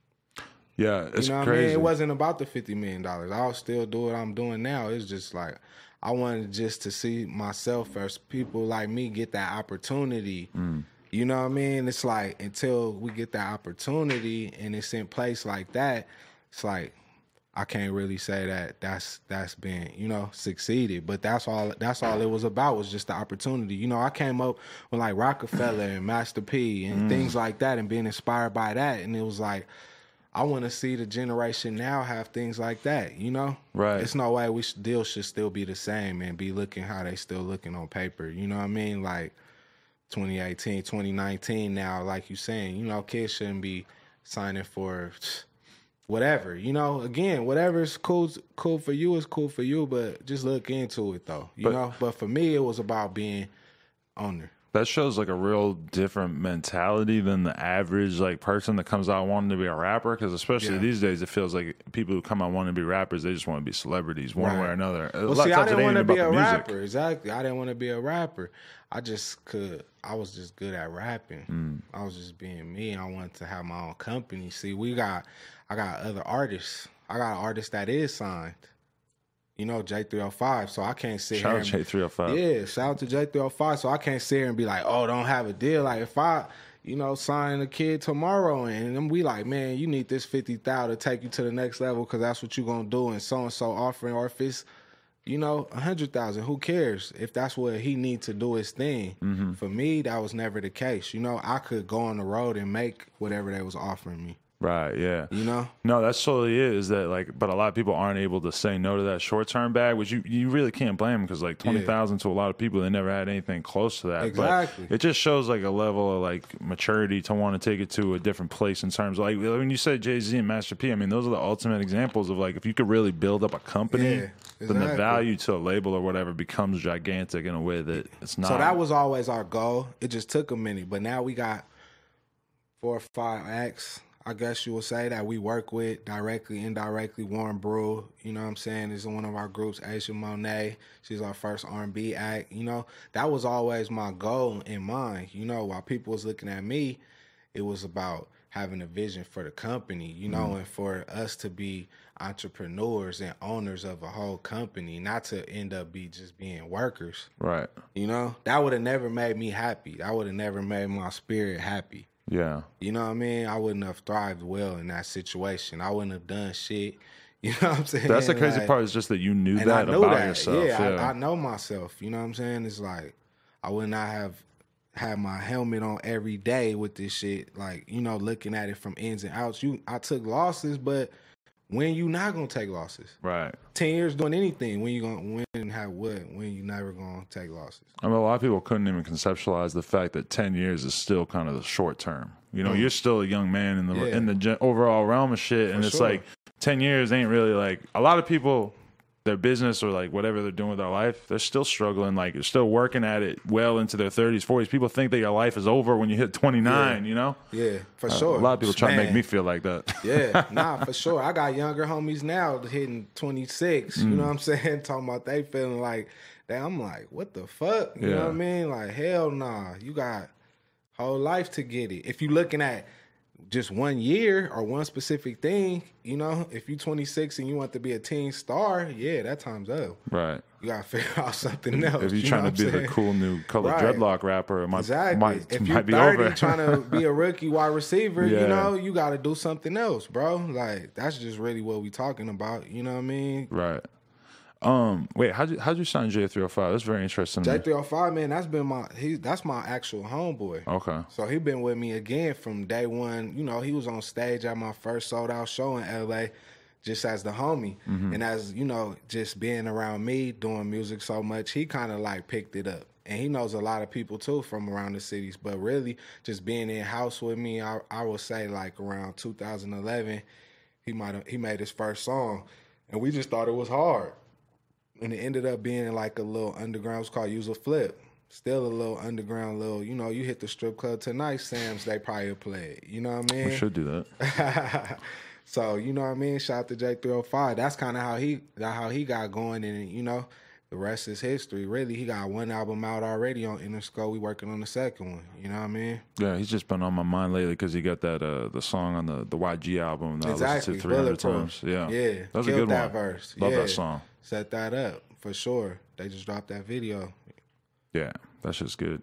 Yeah, it's you know what crazy. I mean? It wasn't about the $50 million. I'll still do what I'm doing now. It's just like I wanted just to see myself as people like me get that opportunity. You know what I mean? It's like until we get that opportunity and it's in place like that, it's like I can't really say that that's been, succeeded. But that's all it was about was just the opportunity. I came up with like Rockefeller and Master P and things like that and being inspired by that. And it was like, I want to see the generation now have things like that, Right. It's no way we should still be the same and be looking how they still looking on paper. You know what I mean? Like 2018, 2019 now, like you saying, kids shouldn't be signing for whatever, again, whatever's cool for you is cool for you, but just look into it though, But for me, it was about being owner. That shows like a real different mentality than the average like person that comes out wanting to be a rapper. Because especially these days, it feels like people who come out wanting to be rappers, they just want to be celebrities one way or another. Well, see, I didn't want to be a rapper. Exactly, I didn't want to be a rapper. I was just good at rapping. I was just being me. I wanted to have my own company. See, I got other artists. I got an artist that is signed. J305. So I can't sit here. Shout out J305. Yeah, shout out to J305. So I can't sit here and be like, oh, don't have a deal. Like if I, sign a kid tomorrow and then we like, man, you need this 50,000 to take you to the next level because that's what you're gonna do and so offering, or if it's, 100,000, who cares? If that's what he needs to do his thing. For me, that was never the case. I could go on the road and make whatever they was offering me. Right, yeah. No, that's totally it, is that like, but a lot of people aren't able to say no to that short-term bag, which you really can't blame them because like 20,000 to a lot of people, they never had anything close to that. Exactly. But it just shows like a level of like maturity to want to take it to a different place in terms of like, when you said Jay-Z and Master P, I mean, those are the ultimate examples of like, if you could really build up a company, then the value to a label or whatever becomes gigantic in a way that it's not. So that was always our goal. It just took a minute, but now we got 4 or 5 acts, I guess you would say, that we work with directly, indirectly. Warren Brew, you know what I'm saying, is in one of our groups. Asia Monet, she's our first R&B act. That was always my goal in mind. While people was looking at me, it was about having a vision for the company, and for us to be entrepreneurs and owners of a whole company, not to end up just being workers. Right. That would have never made me happy. That would have never made my spirit happy. Yeah. You know what I mean? I wouldn't have thrived well in that situation. I wouldn't have done shit. You know what I'm saying? That's the crazy part, is just that you knew that about yourself. Yeah, I know myself. You know what I'm saying? It's like I would not have had my helmet on every day with this shit, like, looking at it from ins and outs. I took losses, but when you not gonna take losses? Right. 10 years doing anything, when you gonna win and have what? When you never gonna take losses? I mean, a lot of people couldn't even conceptualize the fact that 10 years is still kind of the short term. You're still a young man in the overall realm of shit, and it's like 10 years ain't really like, a lot of people, their business or like whatever they're doing with their life, they're still struggling, like they're still working at it well into their 30s, 40s. People think that your life is over when you hit 29, Yeah, for sure. A lot of people try to make me feel like that. Yeah, nah, for sure. I got younger homies now hitting 26, you know what I'm saying? Talking about they feeling like, I'm like, what the fuck? You know what I mean? Like, hell nah. You got whole life to get it. If you looking at just 1 year or one specific thing, if you 26 and you want to be a teen star, that time's up. Right. You got to figure out something else. If you're trying to be the cool new color dreadlock rapper, it might if you're be 30 over. trying to be a rookie wide receiver, you got to do something else, bro. Like, that's just really what we talking about. You know what I mean? Right. Wait, how'd you sign J305? That's very interesting. J305, man, that's my actual homeboy. Okay. So he been with me again from day one. You know, he was on stage at my first sold out show in LA, just as the homie. And as, you know, just being around me, doing music so much, he kind of like picked it up. And he knows a lot of people too from around the cities. But really, just being in house with me, I would say like around 2011, he made his first song. And we just thought it was hard. And it ended up being like a little underground. It was called Use a Flip. Still a little underground, you know, you hit the strip club tonight, Sam's, they probably play it. You know what I mean? We should do that. So, you know what I mean? Shout out to J305. That's kind of how he got going. And, you know, the rest is history. Really, he got one album out already on Interscope. We working on the second one. You know what I mean? Yeah, he's just been on my mind lately because he got that the song on the YG album that I listened to 300 times. Yeah, that was a good that one. Verse. Love that song. Set that up for sure. They just dropped that video. Yeah, that's just good.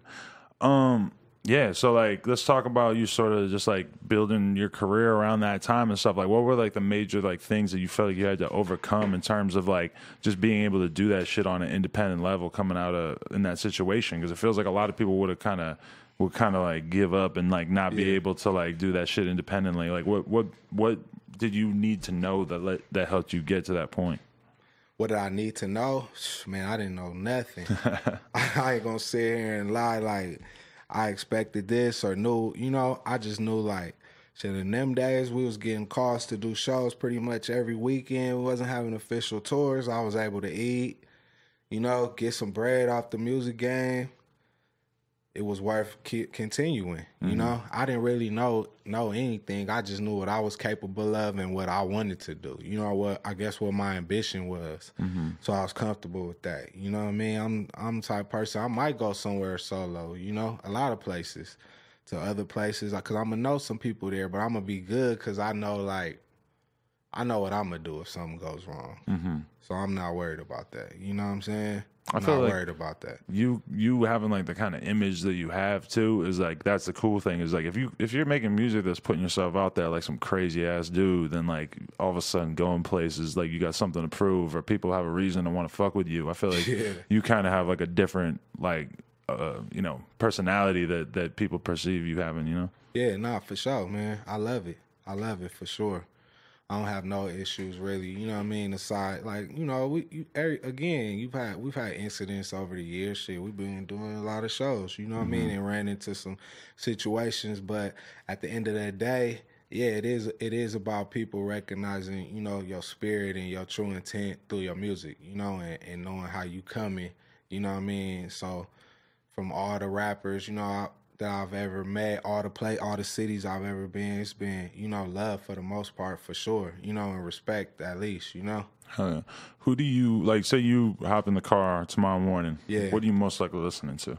Yeah, so like let's talk about you sort of just like building your career around that time and stuff. Like what were like the major like things that you felt like you had to overcome in terms of like just being able to do that shit on an independent level coming out of in that situation? Because it feels like a lot of people would kind of like give up and like not be able to like do that shit independently. Like what did you need to know that helped you get to that point? What did I need to know? Man, I didn't know nothing. I ain't gonna sit here and lie like I expected this or knew, you know, I just knew like, shit, in them days we was getting calls to do shows pretty much every weekend. We wasn't having official tours. I was able to eat, you know, get some bread off the music game. It was worth continuing, you know? I didn't really know anything. I just knew what I was capable of and what I wanted to do. You know what? I guess what my ambition was. So I was comfortable with that. You know what I mean? I'm the type of person, I might go somewhere solo, you know? A lot of places. To other places, because I'm going to know some people there, but I'm going to be good because I know what I'm going to do if something goes wrong. So I'm not worried about that. You know what I'm saying? I'm feel not like worried about that. You having like the kind of image that you have too is like that's the cool thing is like if you're making music that's putting yourself out there like some crazy ass dude, then like all of a sudden going places like you got something to prove or people have a reason to want to fuck with you. I feel like you kind of have like a different like you know personality that people perceive you having. You know? Yeah, nah, for sure, man. I love it for sure. I don't have no issues really, you know what I mean? Aside, like, you know, we've had incidents over the years. Shit, we've been doing a lot of shows, you know what I mean, and ran into some situations. But at the end of the day, yeah, it is about people recognizing, you know, your spirit and your true intent through your music, you know, and knowing how you coming, you know what I mean? So from all the rappers, you know, that I've ever met, all the cities I've ever been, it's been, you know, love for the most part, for sure, you know, and respect at least, you know. Who do you, like, say you hop in the car tomorrow morning, what are you most likely listening to?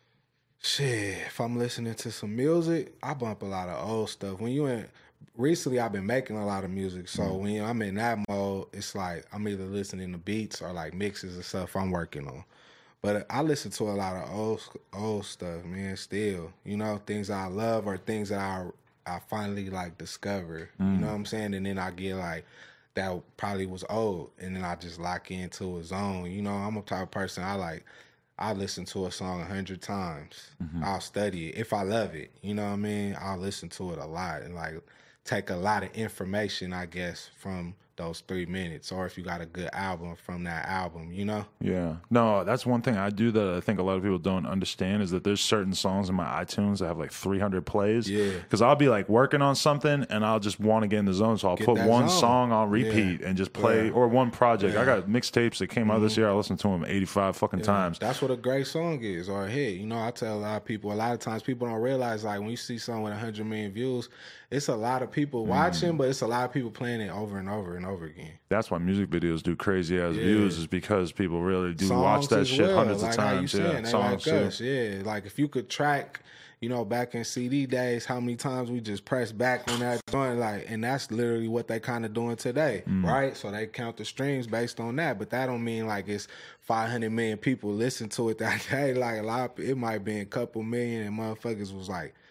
Shit, if I'm listening to some music, I bump a lot of old stuff. Recently I've been making a lot of music, so when I'm in that mode, it's like I'm either listening to beats or like mixes and stuff I'm working on. But I listen to a lot of old stuff, man, still. You know, things I love or things that I finally, like, discover. You know what I'm saying? And then I get, like, that probably was old. And then I just lock into a zone. You know, I'm a type of person, I listen to a song 100 times. I'll study it. If I love it, you know what I mean? I'll listen to it a lot and, like, take a lot of information, I guess, from those 3 minutes, or if you got a good album from that album, you know? Yeah. No, that's one thing I do that I think a lot of people don't understand is that there's certain songs in my iTunes that have like 300 plays. Yeah. Because I'll be like working on something and I'll just want to get in the zone. So I'll put one song on repeat and just play, or one project. I got mixtapes that came out this year. I listened to them 85 fucking times. That's what a great song is, or a hit. You know, I tell a lot of people, a lot of times people don't realize, like, when you see something with 100 million views, it's a lot of people watching, but it's a lot of people playing it over and over and over again. That's why music videos do crazy ass views, is because people really do songs watch that shit hundreds of times. Songs like us. Yeah, like if you could track, you know, back in CD days, how many times we just press back on that joint, like, and that's literally what they kind of doing today, right? So they count the streams based on that, but that don't mean like it's 500 million people listen to it that day. Like it might be a couple million, and motherfuckers was like,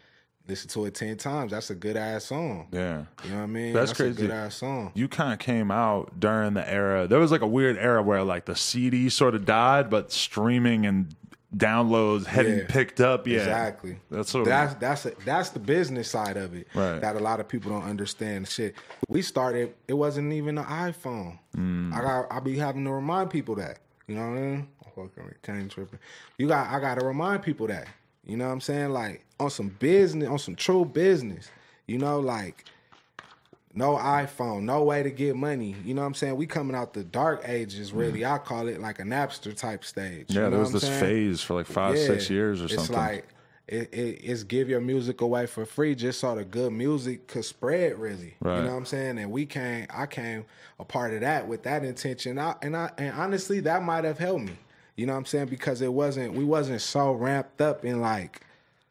listen to it 10 times. That's a good ass song. Yeah. You know what I mean? That's crazy. A good ass song. You kind of came out during the era. There was like a weird era where like the CD sort of died, but streaming and downloads hadn't picked up yet. Exactly. That's the business side of it that a lot of people don't understand. Shit, we started. It wasn't even an iPhone. I be having to remind people that. You know what I mean? Fucking tripping. I gotta remind people that. You know what I'm saying? Like on some business, on some true business. You know, like. No iPhone, no way to get money. You know what I'm saying? We coming out the dark ages, really. I call it like a Napster type stage. Yeah, you know there was this phase for like 5-6 years or something. It's like, it's give your music away for free just so the good music could spread, really. Right. You know what I'm saying? And I came a part of that with that intention. And honestly, that might have helped me. You know what I'm saying? Because we wasn't so ramped up in like,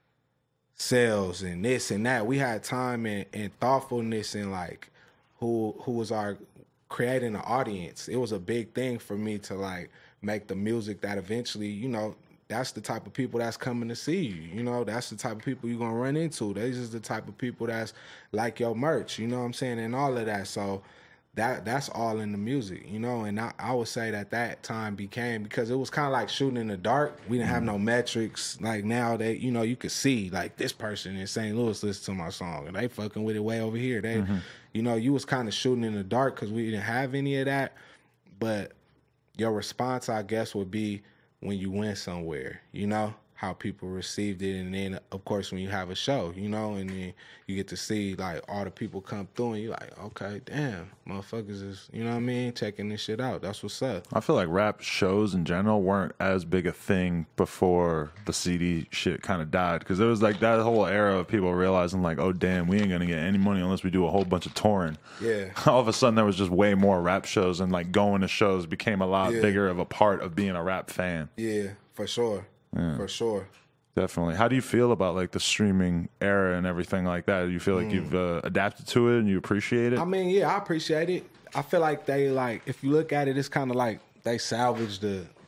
sales and this and that. We had time and thoughtfulness and like who was our creating an audience. It was a big thing for me to like make the music that eventually, you know, that's the type of people that's coming to see you. You know, that's the type of people you're gonna run into. These is the type of people that's like your merch, you know what I'm saying, and all of that. So that's all in the music, you know, and I would say that time became, because it was kind of like shooting in the dark. We didn't have no metrics. Like now that, you know, you could see like this person in St. Louis listen to my song and they fucking with it way over here. They, you know, you was kind of shooting in the dark because we didn't have any of that. But your response, I guess, would be when you went somewhere, you know, how people received it. And then, of course, when you have a show, you know, and then you get to see, like, all the people come through and you're like, okay, damn, motherfuckers is, you know what I mean, checking this shit out. That's what's up. I feel like rap shows in general weren't as big a thing before the CD shit kind of died, because there was, like, that whole era of people realizing, like, oh, damn, we ain't going to get any money unless we do a whole bunch of touring. Yeah. All of a sudden, there was just way more rap shows, and, like, going to shows became a lot bigger of a part of being a rap fan. Yeah, for sure. Yeah. For sure. Definitely. How do you feel about like the streaming era and everything like that? Do you feel like you've adapted to it and you appreciate it? I mean, yeah, I appreciate it. I feel like they like, if you look at it, it's kind of like they salvaged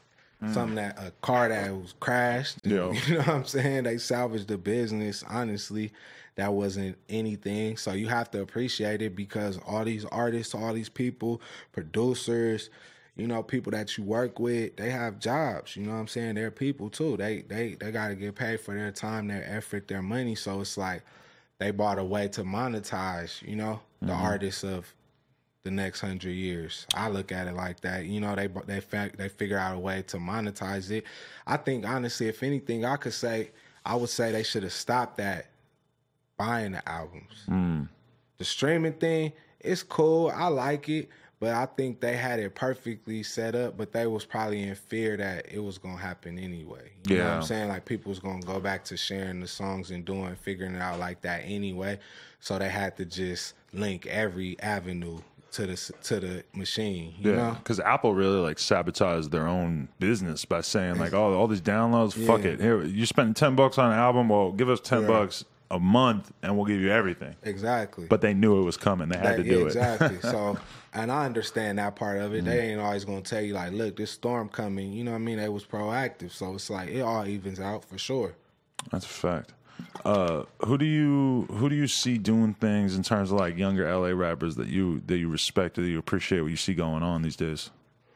a car that was crashed. Yeah. You know what I'm saying? They salvaged the business. Honestly, that wasn't anything. So you have to appreciate it, because all these artists, all these people, producers, you know, people that you work with, they have jobs. You know what I'm saying? They're people too. They got to get paid for their time, their effort, their money. So it's like they bought a way to monetize, you know, the artists of the next 100 years. I look at it like that. You know, they figure out a way to monetize it. I think, honestly, if anything, I would say they should have stopped that buying the albums. The streaming thing, it's cool. I like it. But I think they had it perfectly set up, but they was probably in fear that it was going to happen anyway. You know what I'm saying? Like, people was going to go back to sharing the songs and figuring it out like that anyway. So they had to just link every avenue to the machine, you know? Because Apple really, like, sabotaged their own business by saying, like, oh, all these downloads, fuck it. Here, you spend $10 on an album, well, give us $10 a month and we'll give you everything. Exactly. But they knew it was coming. They had to do exactly. So, and I understand that part of it. They ain't always going to tell you, like, look, this storm coming. You know what I mean? They was proactive. So it's like, it all evens out for sure. That's a fact. Who do you see doing things in terms of, like, younger LA rappers that you respect, or that you appreciate, what you see going on these days?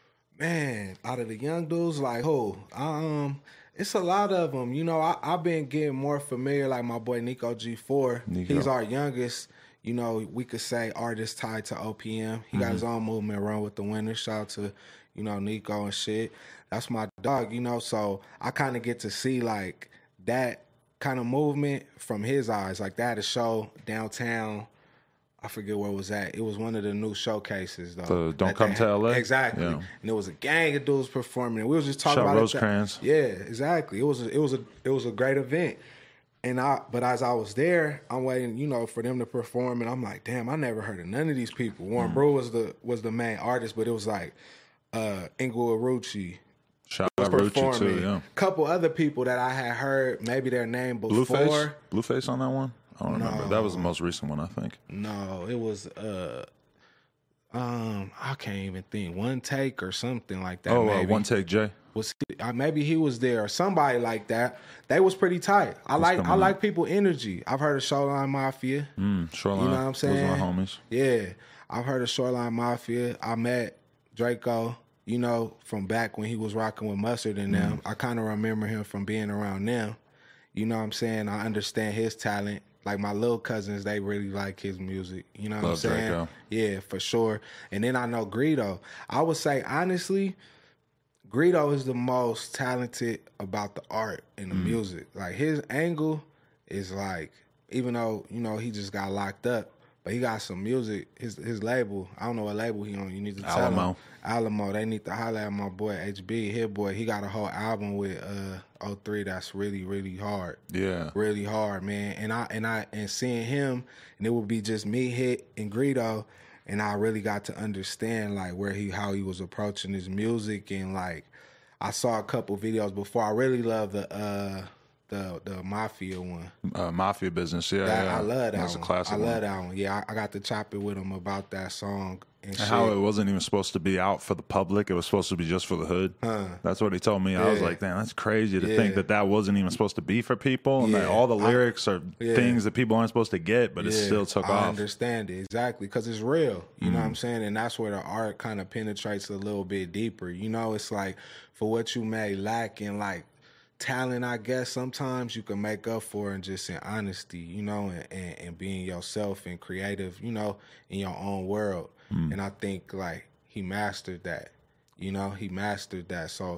Man, out of the young dudes, like, who? It's a lot of them. You know, I've been getting more familiar, like my boy Nico G4. He's our youngest, you know, we could say artist tied to OPM. He got his own movement, Run with the Winners. Shout out to, you know, Nico and shit. That's my dog, you know, so I kind of get to see, like, that kind of movement from his eyes. Like, they had a show downtown. I forget where it was at. It was one of the new showcases, though. The Don't Come to LA? Exactly. Yeah. And there was a gang of dudes performing. We was just talking about Rosecrans. Yeah, exactly. It was a great event. But as I was there, I'm waiting, you know, for them to perform, and I'm like, damn, I never heard of none of these people. Warren Brew was the main artist, but it was like Inglewood Rucci. Shout out Rucci too, yeah. A couple other people that I had heard maybe their name before. Blueface on that one? I don't remember. That was the most recent one, I think. No, it was I can't even think. One Take or something like that. Oh, maybe. One Take J. maybe he was there or somebody like that. They was pretty tight. I like people energy. I've heard of Shoreline Mafia. Shoreline. You know what I'm saying? Those are my homies. Yeah, I've heard of Shoreline Mafia. I met Draco, you know, from back when he was rocking with Mustard and them. I kind of remember him from being around them. You know what I'm saying? I understand his talent. Like my little cousins, they really like his music. You know what I'm saying? Draco. Yeah, for sure. And then I know Greedo. I would say, honestly, Greedo is the most talented about the art and the music. Like his angle is like, even though, you know, he just got locked up, but he got some music. His label, I don't know what label he on. You need to tell him. Alamo. They need to holler at my boy HB, Hit Boy. He got a whole album with 03 that's really, really hard. Yeah. Really hard, man. And seeing him, and it would be just me, Hit, and Greedo, and I really got to understand like how he was approaching his music, and like I saw a couple videos before. I really love the Mafia one. Mafia Business, yeah. I love that That's one. a classic I love that one. Yeah, I got to chop it with him about that song and shit. How it wasn't even supposed to be out for the public. It was supposed to be just for the hood. That's what he told me. I was like, damn, that's crazy to think that wasn't even supposed to be for people. And that all the lyrics are things that people aren't supposed to get, but it still took off. I understand it, exactly, because it's real. You know what I'm saying? And that's where the art kind of penetrates a little bit deeper. You know, it's like for what you may lack in like talent, I guess sometimes you can make up for in just in honesty, you know, and being yourself and creative, you know, in your own world. And I think like he mastered that, you know, So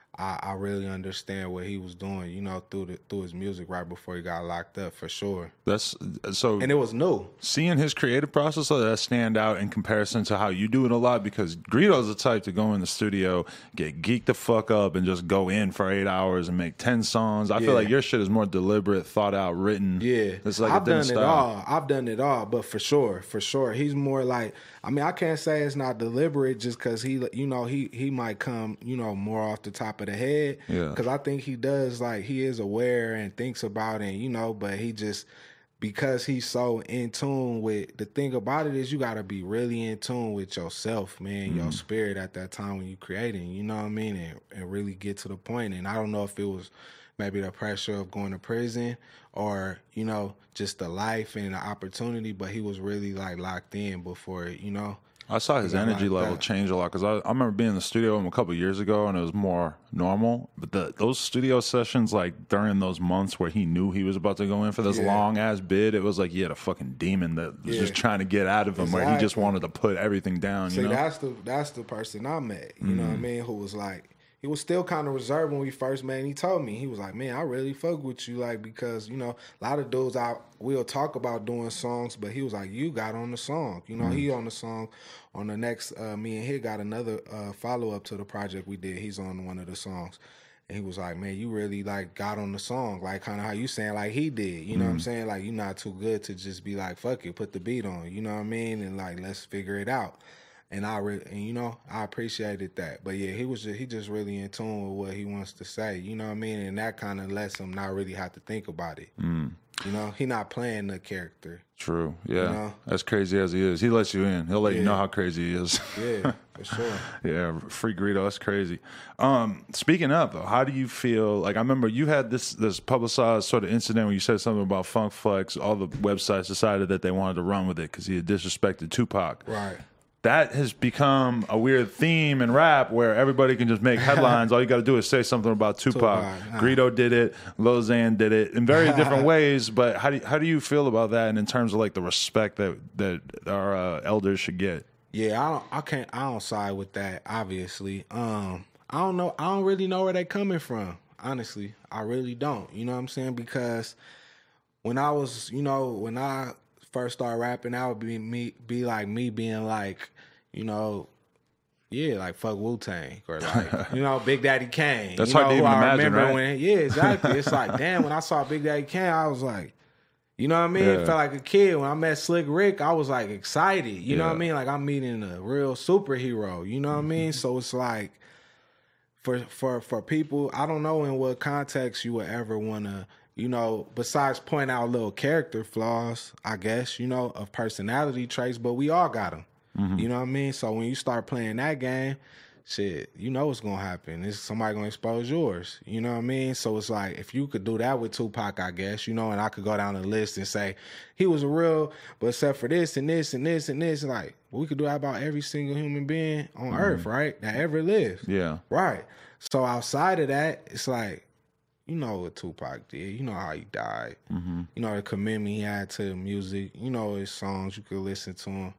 I really understand what he was doing, you know, through his music right before he got locked up, for sure. That's so, and it was new. Seeing his creative process, so that stand out in comparison to how you do it a lot, because Greedo's the type to go in the studio, get geeked the fuck up, and just go in for 8 hours and make 10 songs. I feel like your shit is more deliberate, thought out, written. Yeah, it's like I've done it all. I've done it all, but for sure, he's more like. I mean, I can't say it's not deliberate just because he, you know, he might come, you know, more off the top of the head. Yeah. Because I think he does, like, he is aware and thinks about it, you know, but he just, because he's so in tune with, the thing about it is you got to be really in tune with yourself, man, your spirit at that time when you're creating, you know what I mean, and really get to the point. And I don't know if it was maybe the pressure of going to prison or, you know, just the life and the opportunity, but he was really like locked in before, you know. I saw his energy level change a lot, because I remember being in the studio with him a couple of years ago, and it was more normal. But those studio sessions, like during those months where he knew he was about to go in for this long ass bid, it was like he had a fucking demon that was just trying to get out of him, where he just wanted to put everything down. See, you know? that's the person I met. You know what I mean? Who was like. He was still kind of reserved when we first met, and he told me, he was like, man, I really fuck with you, like, because, you know, a lot of dudes we'll talk about doing songs, but he was like, you got on the song. You know, he on the song. On the next, me and he got another follow-up to the project we did. He's on one of the songs. And he was like, man, you really, like, got on the song, like, kind of how you saying, like, he did. You know what I'm saying? Like, you're not too good to just be like, fuck it, put the beat on. You know what I mean? And, like, let's figure it out. And you know, I appreciated that. But yeah, he just really in tune with what he wants to say. You know what I mean? And that kind of lets him not really have to think about it. You know, he not playing the character. True. Yeah. You know? As crazy as he is, he lets you in. He'll let you know how crazy he is. Yeah, for sure. Yeah, free Greedo, that's crazy. Speaking of though, how do you feel? Like, I remember you had this publicized sort of incident where you said something about Funk Flex. All the websites decided that they wanted to run with it because he had disrespected Tupac. Right. That has become a weird theme in rap where everybody can just make headlines. All you got to do is say something about Tupac. Greedo did it. Lil Xan did it in very different ways. But how do you feel about that, and in terms of like the respect that our elders should get? Yeah, I don't side with that. Obviously, I don't know. I don't really know where they coming from. Honestly, I really don't. You know what I'm saying? Because when I was, you know, when I first started rapping, that would be like me being like, you know, yeah, like fuck Wu-Tang or like, you know, Big Daddy Kane. That's you know, hard to even imagine, right? Yeah, exactly. It's like, damn, when I saw Big Daddy Kane, I was like, you know what I mean? It felt like a kid. When I met Slick Rick, I was like excited. You know what I mean? Like I'm meeting a real superhero. You know what I mean? So it's like, for people, I don't know in what context you would ever want to, you know, besides point out little character flaws, I guess, you know, of personality traits, but we all got them. You know what I mean? So when you start playing that game, shit, you know what's gonna happen. Is somebody gonna expose yours? You know what I mean? So it's like if you could do that with Tupac, I guess, you know, and I could go down the list and say he was a real, but except for this and this and this and this, like we could do that about every single human being on earth, right? That ever lived. Yeah. Right. So outside of that, it's like, you know what Tupac did. You know how he died. You know the commitment he had to the music. You know his songs. You could listen to him.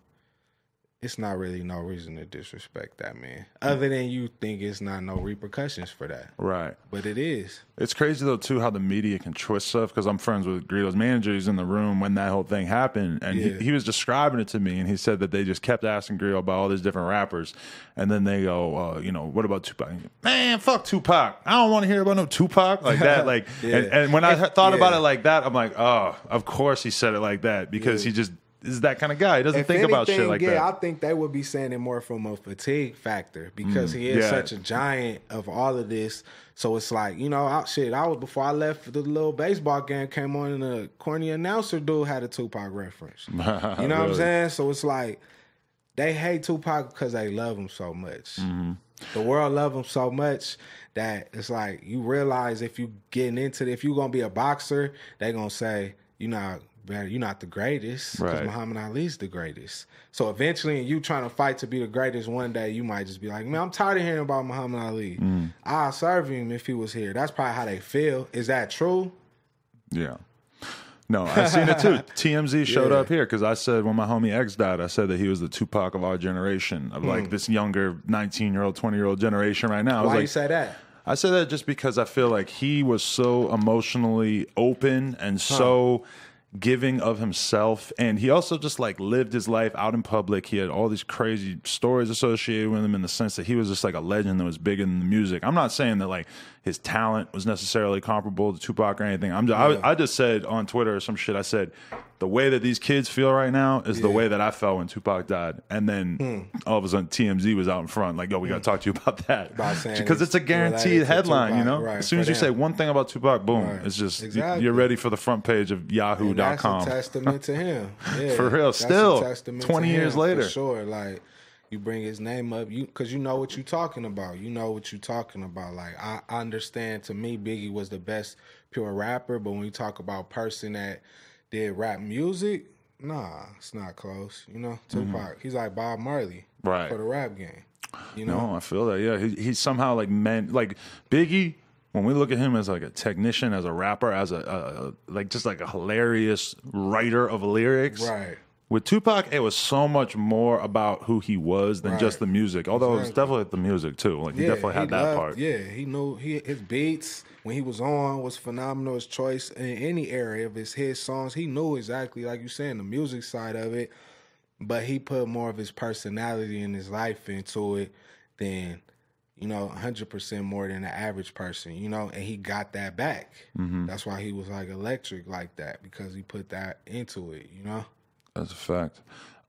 It's not really no reason to disrespect that man. Other than you think it's not no repercussions for that. Right. But it is. It's crazy, though, too, how the media can twist stuff, because I'm friends with Grillo's manager. He's in the room when that whole thing happened, and he was describing it to me, and he said that they just kept asking Grillo about all these different rappers, and then they go, you know, what about Tupac? Man, fuck Tupac. I don't want to hear about no Tupac like that. Like, and when I thought about it like that, I'm like, oh, of course he said it like that, because he just is that kind of guy. He doesn't think about shit like that. I think they would be saying it more from a fatigue factor, because he is such a giant of all of this. So it's like, you know, I was before I left, the little baseball game came on and the corny announcer dude had a Tupac reference. You know what I'm saying? So it's like they hate Tupac because they love him so much. The world love him so much that it's like you realize if you getting into it, if you're gonna be a boxer, they gonna say you're not the greatest, because Muhammad Ali's the greatest. So eventually, you trying to fight to be the greatest one day, you might just be like, man, I'm tired of hearing about Muhammad Ali. I'll serve him if he was here. That's probably how they feel. Is that true? Yeah. No, I've seen it too. TMZ showed up here because I said when my homie X died, I said that he was the Tupac of our generation, of like this younger 19-year-old, 20-year-old generation right now. Why you say that? I say that just because I feel like he was so emotionally open and so giving of himself, and he also just like lived his life out in public. He had all these crazy stories associated with him, in the sense that he was just like a legend that was bigger than the music. I'm not saying that like his talent was necessarily comparable to Tupac or anything. I just said on Twitter or some shit, I said the way that these kids feel right now is the way that I felt when Tupac died. And then all of a sudden TMZ was out in front like, yo, we got to talk to you about that, because it's a guaranteed headline, you know. Right, as soon as you say one thing about Tupac, boom, it's just you're ready for the front page of Yahoo.com. That's a testament to him. Yeah, for real. Still 20 years later, for sure. Like, you bring his name up, because you know what you're talking about. Like, I understand, to me, Biggie was the best pure rapper, but when you talk about person that did rap music, nah, it's not close. You know, Tupac, he's like Bob Marley for the rap game. You know? No, I feel that. Yeah, he somehow like meant, like Biggie, when we look at him as like a technician, as a rapper, as a like just like a hilarious writer of lyrics. Right. With Tupac, it was so much more about who he was than just the music. Although it was definitely the music too. Like he definitely had that part. Yeah, he knew his beats when he was on was phenomenal. His choice in any area of his songs, he knew exactly, like you saying, the music side of it. But he put more of his personality and his life into it than, you know, 100% more than the average person, you know, and he got that back. That's why he was like electric like that, because he put that into it, you know. That's a fact.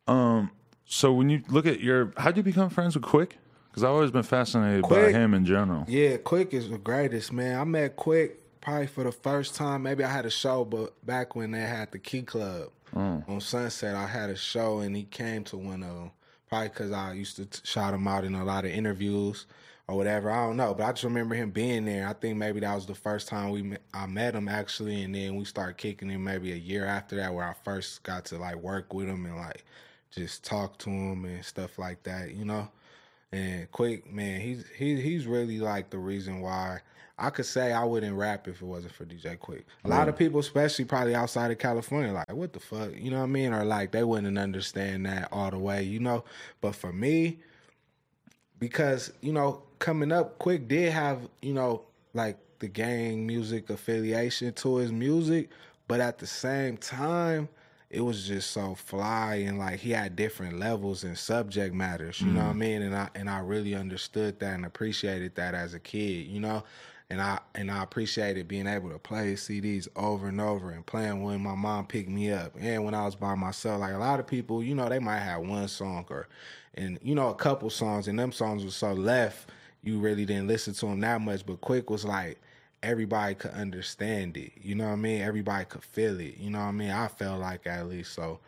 So when you look at how'd you become friends with Quick? Because I've always been fascinated by him in general. Yeah, Quick is the greatest, man. I met Quick probably for the first time. Maybe I had a show, but back when they had the Key Club on Sunset, I had a show, and he came to one of them. Probably because I used to shout him out in a lot of interviews or whatever. I don't know, but I just remember him being there. I think maybe that was the first time I met him, actually, and then we started kicking him maybe a year after that, where I first got to like work with him and like just talk to him and stuff like that, you know. And Quick, man, he's really like the reason why I could say I wouldn't rap if it wasn't for DJ Quick. A lot of people, especially probably outside of California, like, what the fuck, you know what I mean? Or like they wouldn't understand that all the way, you know. But for me, because, you know, coming up, Quick did have, you know, like the gang music affiliation to his music, but at the same time, it was just so fly, and like he had different levels and subject matters, you know what I mean? And I really understood that and appreciated that as a kid, you know? And I appreciated being able to play his CDs over and over and playing when my mom picked me up and when I was by myself. Like a lot of people, you know, they might have one song and you know, a couple songs, and them songs were so left, you really didn't listen to them that much. But Quick was like, everybody could understand it, you know what I mean? Everybody could feel it, you know what I mean? I felt like, at least. So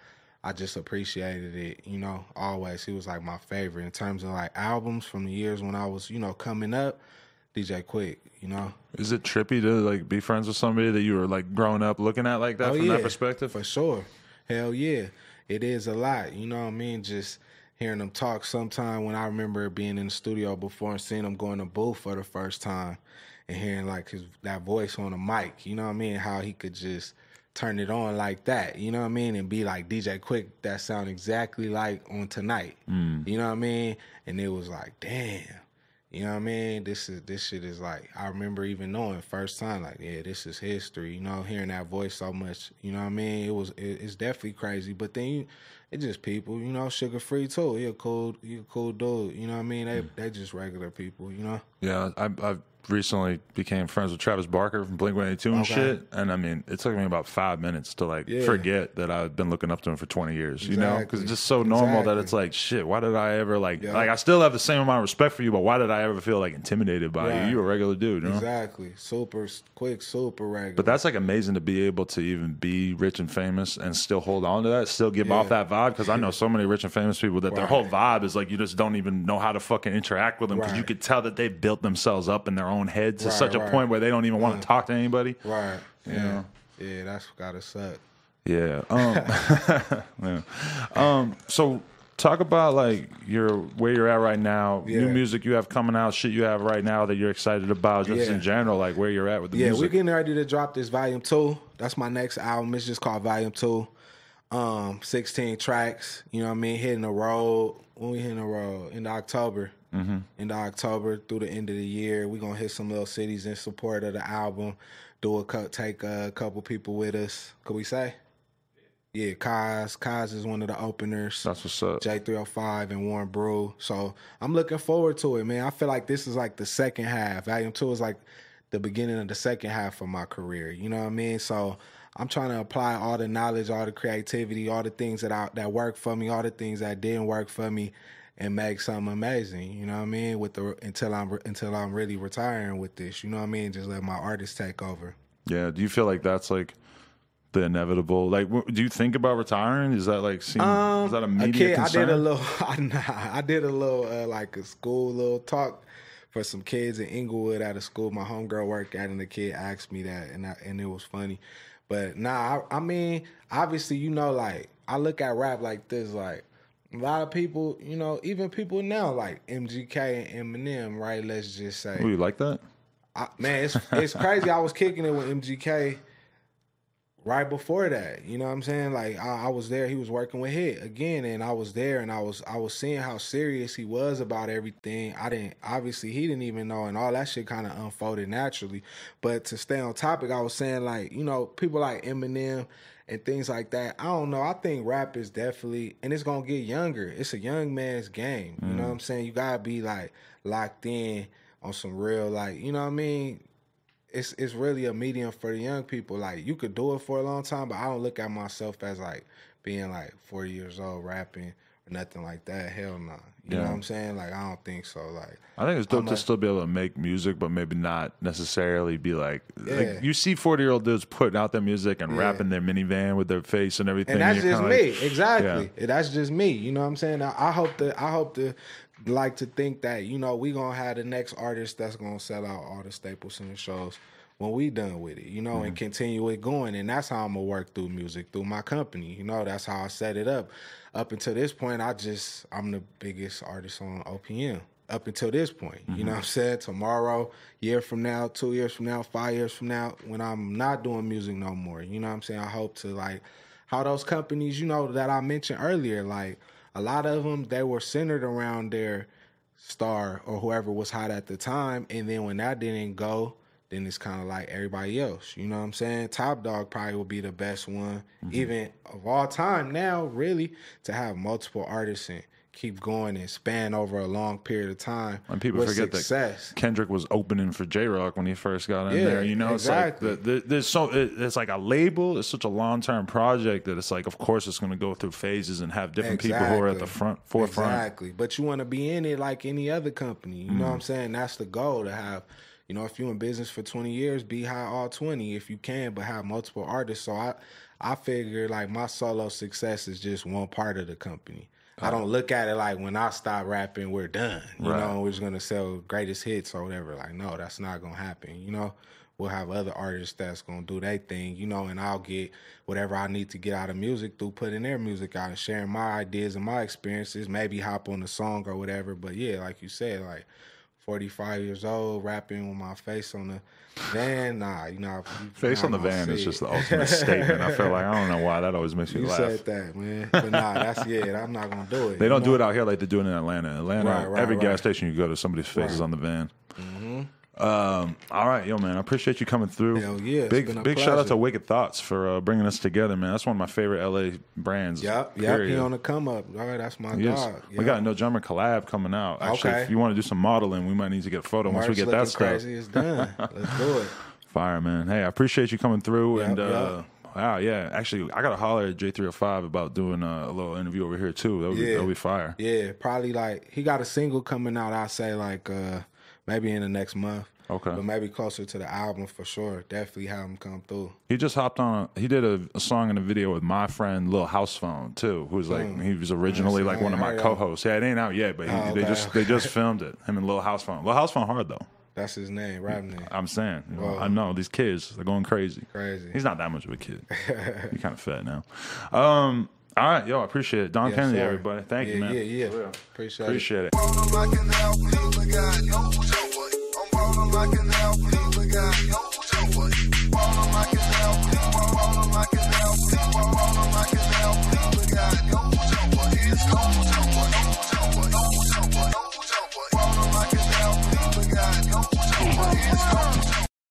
I just appreciated it, you know, always. He was like my favorite in terms of like albums from the years when I was, you know, coming up. DJ Quick, you know. Is it trippy to like be friends with somebody that you were like growing up looking at like that from that perspective? For sure. Hell yeah. It is a lot, you know what I mean? Just hearing them talk sometime when I remember being in the studio before and seeing him go in the booth for the first time and hearing like that voice on the mic, you know what I mean? How he could just turn it on like that, you know what I mean? And be like, DJ Quick, that sound exactly like on Tonight, you know what I mean? And it was like, damn, you know what I mean? This shit is like, I remember even knowing first time, like, yeah, this is history, you know, hearing that voice so much, you know what I mean? It's definitely crazy, but then it's just people, you know, Sugar Free too, he a cool dude, you know what I mean? They just regular people, you know? Yeah, I've recently became friends with Travis Barker from Blink-182 and shit. And I mean, it took me about 5 minutes to like forget that I've been looking up to him for 20 years, you know? Because it's just so normal that it's like, shit, why did I ever like I still have the same amount of respect for you, but why did I ever feel like intimidated by you? You're a regular dude, you know? Exactly. Super quick, super regular. But that's like amazing to be able to even be rich and famous and still hold on to that, still give off that vibe. Because I know so many rich and famous people that their whole vibe is like you just don't even know how to fucking interact with them because you could tell that they built themselves up in their own head to such a point where they don't even want to talk to anybody. Right. You know? Yeah, that's gotta suck. Yeah. So talk about like where you're at right now, new music you have coming out, shit you have right now that you're excited about, just in general, like where you're at with the music. Yeah, we're getting ready to drop this Volume 2. That's my next album. It's just called Volume 2. 16 tracks, you know what I mean? Hitting the road. When we hitting the road? In October. Into October through the end of the year. We're gonna hit some little cities in support of the album. Take a couple people with us. Could we say? Yeah, Kaz is one of the openers. That's what's up. J305 and Warren Brew. So I'm looking forward to it, man. I feel like this is like the second half. Volume 2 is like the beginning of the second half of my career. You know what I mean? So I'm trying to apply all the knowledge, all the creativity, all the things that work for me, all the things that didn't work for me, and make something amazing. You know what I mean? Until I'm really retiring with this. You know what I mean? Just let my artists take over. Yeah. Do you feel like that's like the inevitable? Like, do you think about retiring? Is that like is that a media concern? I did a little like a school little talk for some kids in Inglewood at a school my homegirl worked at, and the kid asked me that, and it was funny. But I mean, obviously, you know, like I look at rap like this, like a lot of people, you know, even people now like MGK and Eminem, right? Let's just say. Oh, you like that? Man, it's crazy. I was kicking it with MGK right before that. You know what I'm saying? Like I was there. He was working with Hit again, and I was there, and I was seeing how serious he was about everything. Obviously he didn't even know, and all that shit kind of unfolded naturally. But to stay on topic, I was saying, like, you know, people like Eminem and things like that. I don't know. I think rap is definitely, and it's gonna get younger. It's a young man's game. You know what I'm saying? You gotta be like locked in on some real, like, you know what I mean? It's really a medium for the young people. Like, you could do it for a long time, but I don't look at myself as like being like 40 years old rapping or nothing like that. Hell no. You know what I'm saying? Like, I don't think so. Like, I think it's dope to still be able to make music, but maybe not necessarily be like you see 40-year-old dudes putting out their music and rapping their minivan with their face and everything. And that's just me. Like, exactly. Yeah. That's just me. You know what I'm saying? I hope to like to think that, you know, we gonna have the next artist that's gonna sell out all the Staples Center shows when we done with it, you know, and continue it going. And that's how I'm gonna work through music, through my company. You know, that's how I set it up. Up until this point, I'm the biggest artist on OPM. Up until this point, you know what I'm saying? Tomorrow, year from now, 2 years from now, 5 years from now, when I'm not doing music no more, you know what I'm saying? I hope to, like, how those companies, you know, that I mentioned earlier, like, a lot of them, they were centered around their star or whoever was hot at the time. And then when that didn't go, then it's kind of like everybody else. You know what I'm saying? Top Dog probably will be the best one, even of all time now, really, to have multiple artists and keep going and span over a long period of time. And people forget that Kendrick was opening for J-Rock when he first got in there. You know, exactly. It's like it's like a label. It's such a long-term project that it's like, of course, it's going to go through phases and have different people who are at the forefront. Exactly. But you want to be in it like any other company. You know what I'm saying? That's the goal, to have, you know, if you're in business for 20 years, be high all 20 if you can, but have multiple artists. So I figure like my solo success is just one part of the company. I don't look at it like when I stop rapping, we're done. You know, we're just gonna sell greatest hits or whatever. Like, no, that's not gonna happen. You know, we'll have other artists that's gonna do their thing. You know, and I'll get whatever I need to get out of music through putting their music out and sharing my ideas and my experiences. Maybe hop on a song or whatever. But yeah, like you said, like 45 years old, rapping with my face on the van, nah, you know. Face on the van is just the ultimate statement. I feel like, I don't know why, that always makes me laugh. You said that, man. But nah, that's, yeah, I'm not going to do it. They don't do it out here like they do it in Atlanta. Every gas station you go to, somebody's face is on the van. All right, yo, man, I appreciate you coming through. Hell yeah, big shout out to Wicked Thoughts for bringing us together, man. That's one of my favorite LA brands. Yep, he on the come up. All right, that's my dog. Yep. We got a No Drummer collab coming out. Actually, if you want to do some modeling, we might need to get a photo once we get that stuff. Crazy, it's done. Let's do it. Fire, man. Hey, I appreciate you coming through. Wow, yeah. Actually, I got to holler at J305 about doing a little interview over here, too. That'll be fire. Yeah, probably like, he got a single coming out, I'd say like maybe in the next month. Okay. But maybe closer to the album for sure. Definitely have him come through. He just hopped on, he did a song in a video with my friend Lil House Phone, too, who's like, he was originally like one of my co-hosts. Yeah, it ain't out yet, but they just filmed it, him and Lil House Phone. Lil House Phone hard, though. That's his name, rap name. I'm saying. You know, I know, these kids, they're going crazy. Crazy. He's not that much of a kid. He's kind of fat now. All right, yo, I appreciate it. Don Kennedy, everybody. Thank you, man. Yeah. Appreciate it. Like an